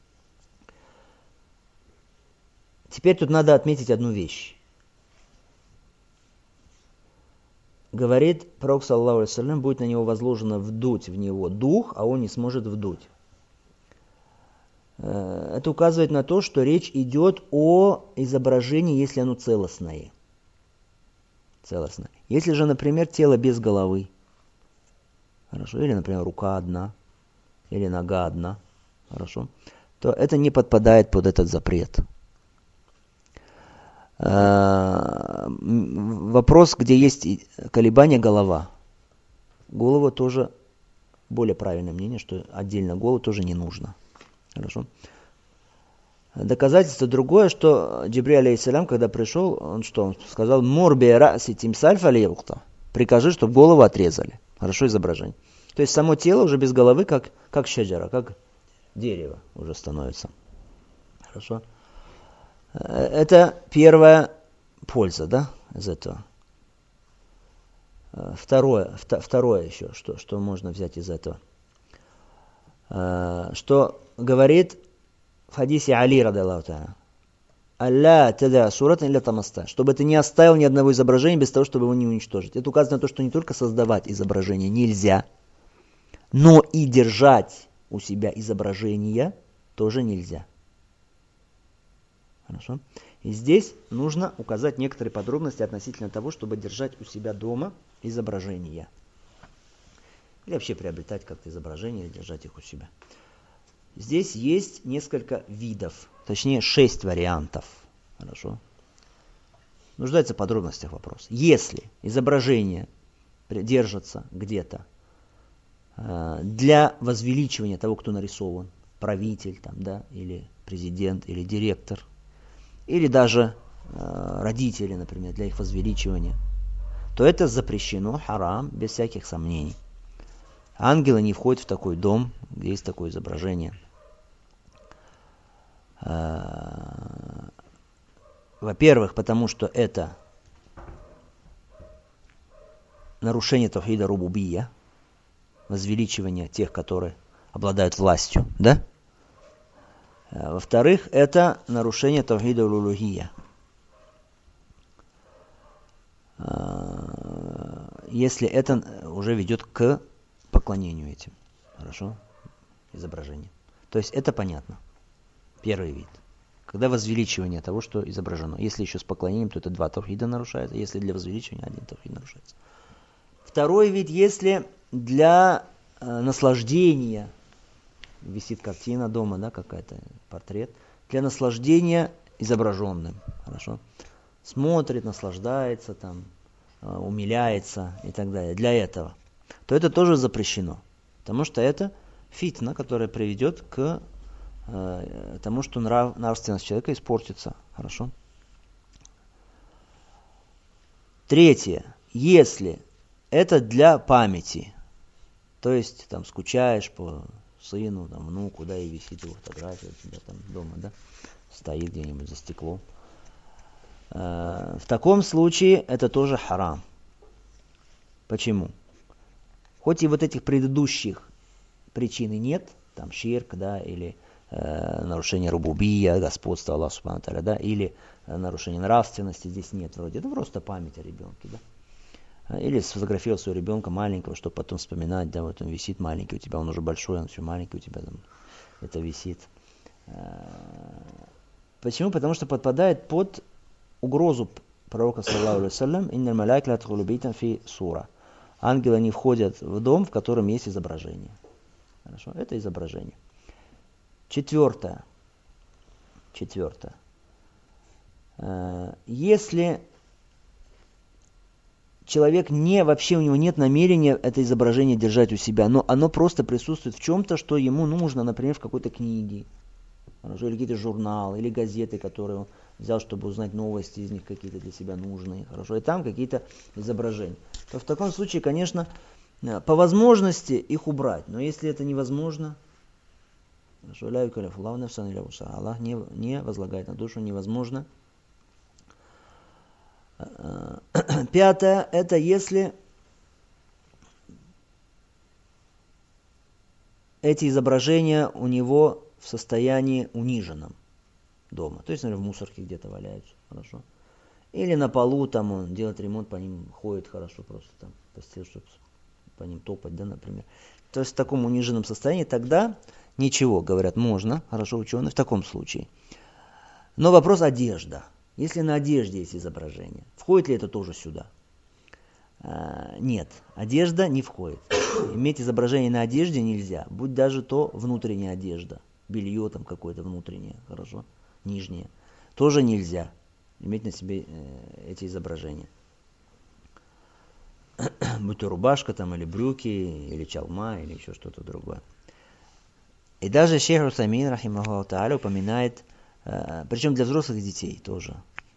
Теперь тут надо отметить одну вещь. Говорит пророк, саллаллаху алейхи ва саллям, будет на него возложено вдуть в него дух, а он не сможет вдуть. Это указывает на то, что речь идет о изображении, если оно целостное. Если же, например, тело без головы, хорошо, или, например, рука одна, или нога одна, хорошо, то это не подпадает под этот запрет. Вопрос, где есть колебания голова. Голову тоже, более правильное мнение, что отдельно голову тоже не нужно. Хорошо. Доказательство другое, что Джибриль алейхиссалям, когда пришел, он сказал, «Мурби раси тимсаль фалиюхта». Прикажи, чтобы голову отрезали. Хорошо изображение. То есть само тело уже без головы, как шаджара, как дерево уже становится. Хорошо. Это первая польза, да, из этого. Второе еще, что можно взять из этого. Что говорит в хадисе Али радаллаху та'аля. Алла тада сурат илля тамаста. Чтобы ты не оставил ни одного изображения без того, чтобы его не уничтожить. Это указано на то, что не только создавать изображение нельзя, но и держать у себя изображение тоже нельзя. Хорошо. И здесь нужно указать некоторые подробности относительно того, чтобы держать у себя дома изображения. Или вообще приобретать как-то изображения, или держать их у себя. Здесь есть несколько видов, точнее 6 вариантов. Хорошо. Нуждается в подробностях вопрос. Если изображение держится где-то для возвеличивания того, кто нарисован, правитель, там, да, или президент, или директор, или даже родители, например, для их возвеличивания, то это запрещено, харам, без всяких сомнений. Ангелы не входят в такой дом, где есть такое изображение. Во-первых, потому что это нарушение тавхида рубубия, возвеличивание тех, которые обладают властью, да? Во-вторых, это нарушение тавхида улулухия. Если это уже ведет к поклонению этим. Хорошо? Изображение. То есть это понятно. Первый вид. Когда возвеличивание того, что изображено. Если еще с поклонением, то это 2 тавхида нарушается. Если для возвеличивания 1 тавхид нарушается. Второй вид, если для наслаждения, висит картина дома, да, какая-то, портрет, для наслаждения изображенным. Хорошо? Смотрит, наслаждается, там, умиляется и так далее. Для этого. то это тоже запрещено. Потому что это фитна, которая приведет к тому, что нравственность человека испортится. Хорошо? Третье. Если это для памяти, то есть там скучаешь по сыну, там, внуку, да, и висит его фотография у тебя там дома, да, стоит где-нибудь за стеклом. В таком случае это тоже харам. Почему? Хоть и вот этих предыдущих причин и нет, там ширк, да, или нарушение рубубия, господства Аллаха Субхану Тааля, да, или нарушение нравственности здесь нет вроде. Это просто память о ребенке, да. Или сфотографировал своего ребенка маленького, чтобы потом вспоминать, да, вот он висит маленький у тебя, он уже большой, он все маленький у тебя, там, это висит. Почему? Потому что подпадает под угрозу пророка, саллаллаху алейхи вассалям, «Инналь маляйка ла тадхулу бейтан фи сура». Ангелы не входят в дом, в котором есть изображение. Хорошо? Это изображение. Четвертое. Если человек вообще у него нет намерения это изображение держать у себя, но оно просто присутствует в чем-то, что ему нужно, например, в какой-то книге, хорошо, или какие-то журналы, или газеты, которые он взял, чтобы узнать новости из них какие-то для себя нужные, хорошо, и там какие-то изображения, то в таком случае, конечно, по возможности их убрать, но если это невозможно, Аллах не возлагает на душу, невозможно. Пятое, это если эти изображения у него в состоянии униженном дома. То есть, например, в мусорке где-то валяются, хорошо. Или на полу, там он делает ремонт, по ним ходит хорошо, просто там постель, чтобы по ним топать, да, например. То есть в таком униженном состоянии тогда ничего, говорят, можно, хорошо, ученые, в таком случае. Но вопрос одежда. Если на одежде есть изображение, входит ли это тоже сюда? Нет, одежда не входит. Иметь изображение на одежде нельзя, будь даже то внутренняя одежда, белье там какое-то внутреннее, хорошо, нижнее, тоже нельзя иметь на себе эти изображения. Будь то рубашка там, или брюки, или чалма, или еще что-то другое. И даже шейх Усаймин, рахимахуллаху тааля, упоминает, причем для взрослых и детей тоже.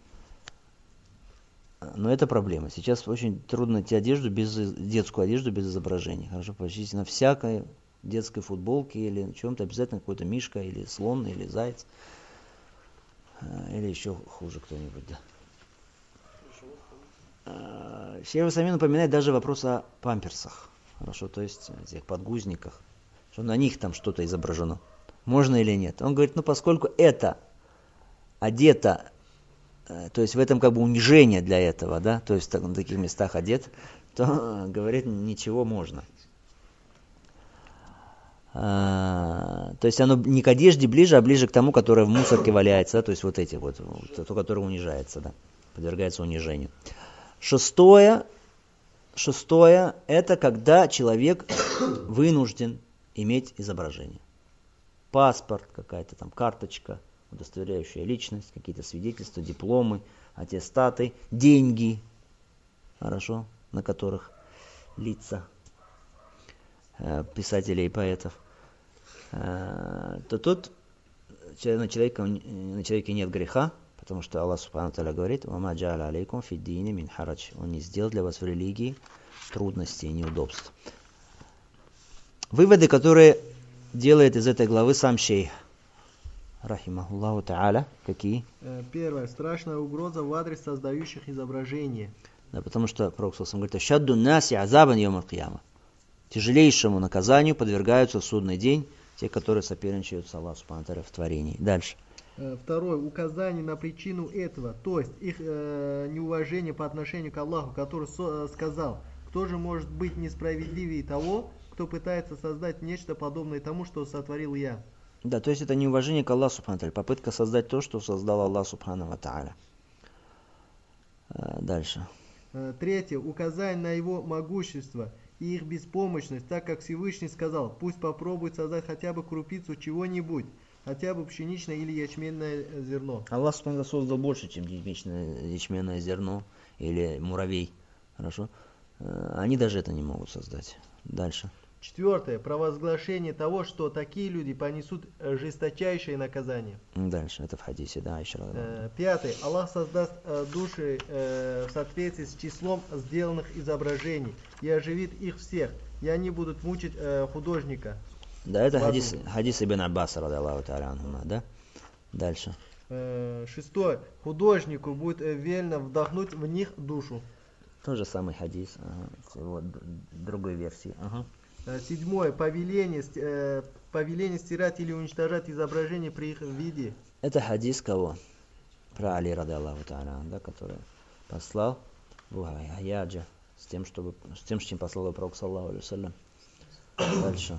Но это проблема. Сейчас очень трудно найти детскую одежду без изображений. Хорошо, почти на всякой детской футболке или чем-то обязательно какой-то мишка, или слон, или заяц. Или еще хуже кто-нибудь, да. Шейх Усаймин упоминает даже вопрос о памперсах. Хорошо, то есть этих подгузниках. Что на них там что-то изображено. Можно или нет? Он говорит, поскольку это одето, то есть в этом как бы унижение для этого, да, то есть на таких местах одет, то, говорит, ничего можно. То есть оно не к одежде ближе, а ближе к тому, которое в мусорке валяется, да, то есть вот эти вот, то, которое унижается, да, подвергается унижению. Шестое, это когда человек вынужден иметь изображение. Паспорт, какая-то там карточка, удостоверяющая личность, какие-то свидетельства, дипломы, аттестаты, деньги, хорошо, на которых лица писателей и поэтов, то тут на человеке нет греха, потому что Аллах Субхану Тааля говорит, «Вама джа'аля алейкум фи дини мин харадж». Он не сделал для вас в религии трудностей и неудобств. Выводы, которые делает из этой главы сам шейх, рахимахуллаху тааля, какие? Первое. Страшная угроза в адрес создающих изображения. Да, потому что Пророк говорит, «Шадду наси азабан йом аль-кияма». Тяжелейшему наказанию подвергаются в судный день те, которые соперничают с Аллахом Субхану Тааля в творении. Дальше. Второе. Указание на причину этого, то есть их неуважение по отношению к Аллаху, который сказал, кто же может быть несправедливее того, кто пытается создать нечто подобное тому, что сотворил я. Да, то есть это неуважение к Аллаху Субхану Тааля, попытка создать то, что создал Аллах Субхану Тааля. Дальше. Третье. Указание на его могущество и их беспомощность, так как Всевышний сказал, пусть попробует создать хотя бы крупицу чего-нибудь, хотя бы пшеничное или ячменное зерно. Аллах Субхану создал больше, чем ячменное зерно или муравей. Хорошо? Они даже это не могут создать. Дальше. 4. Провозглашение того, что такие люди понесут жесточайшее наказание. Дальше. Это в хадисе, да, еще раз. 5. Аллах создаст души в соответствии с числом сделанных изображений и оживит их всех, и они будут мучить художника. Да, это хадис Ибн Аббаса, радиаллаху та'аля анхума, да? Дальше. 6. Художнику будет велено вдохнуть в них душу. Тот же самый хадис, вот, другой версии. 7. Повеление стирать или уничтожать изображения при их виде. Это хадис кого? Про Али, радиаллаху та'аля, да, который послал в Хаяджа с тем, с чем послал его пророк, саллаллаху алейхи вассалям. Дальше.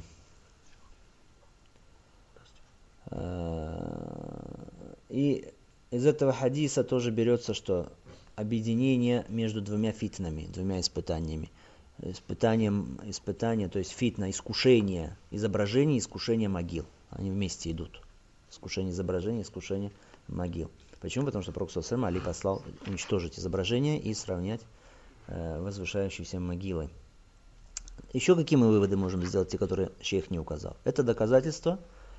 И из этого хадиса тоже берется, что объединение между двумя фитнами, двумя испытаниями. Испытание, то есть фитна, искушение изображений, искушение могил. Они вместе идут. Искушение изображений, искушение могил. Почему? Потому что пророк саллаллаху алейхи Али послал уничтожить изображение и сравнять возвышающиеся могилы. Еще какие мы выводы можем сделать, те, которые шейх не указал? Это доказательство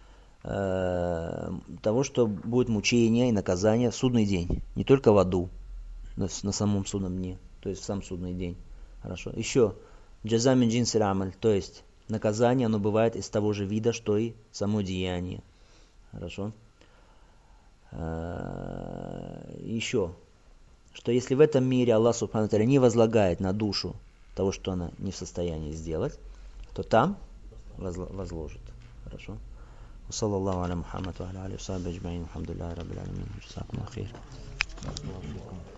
того, что будет мучение и наказание в судный день. Не только в аду, но на самом судном дне, то есть в сам судный день. Хорошо. Еще джаза мин джинсил амаль, то есть наказание, оно бывает из того же вида, что и само деяние. Хорошо. Еще, что если в этом мире Аллах Субхану ва Тааля не возлагает на душу того, что она не в состоянии сделать, то там возложит. Хорошо. وصلى الله على محمد وعلى آله وصحبه أجمعين الحمد لله رب العالمين جزاكم الله خير.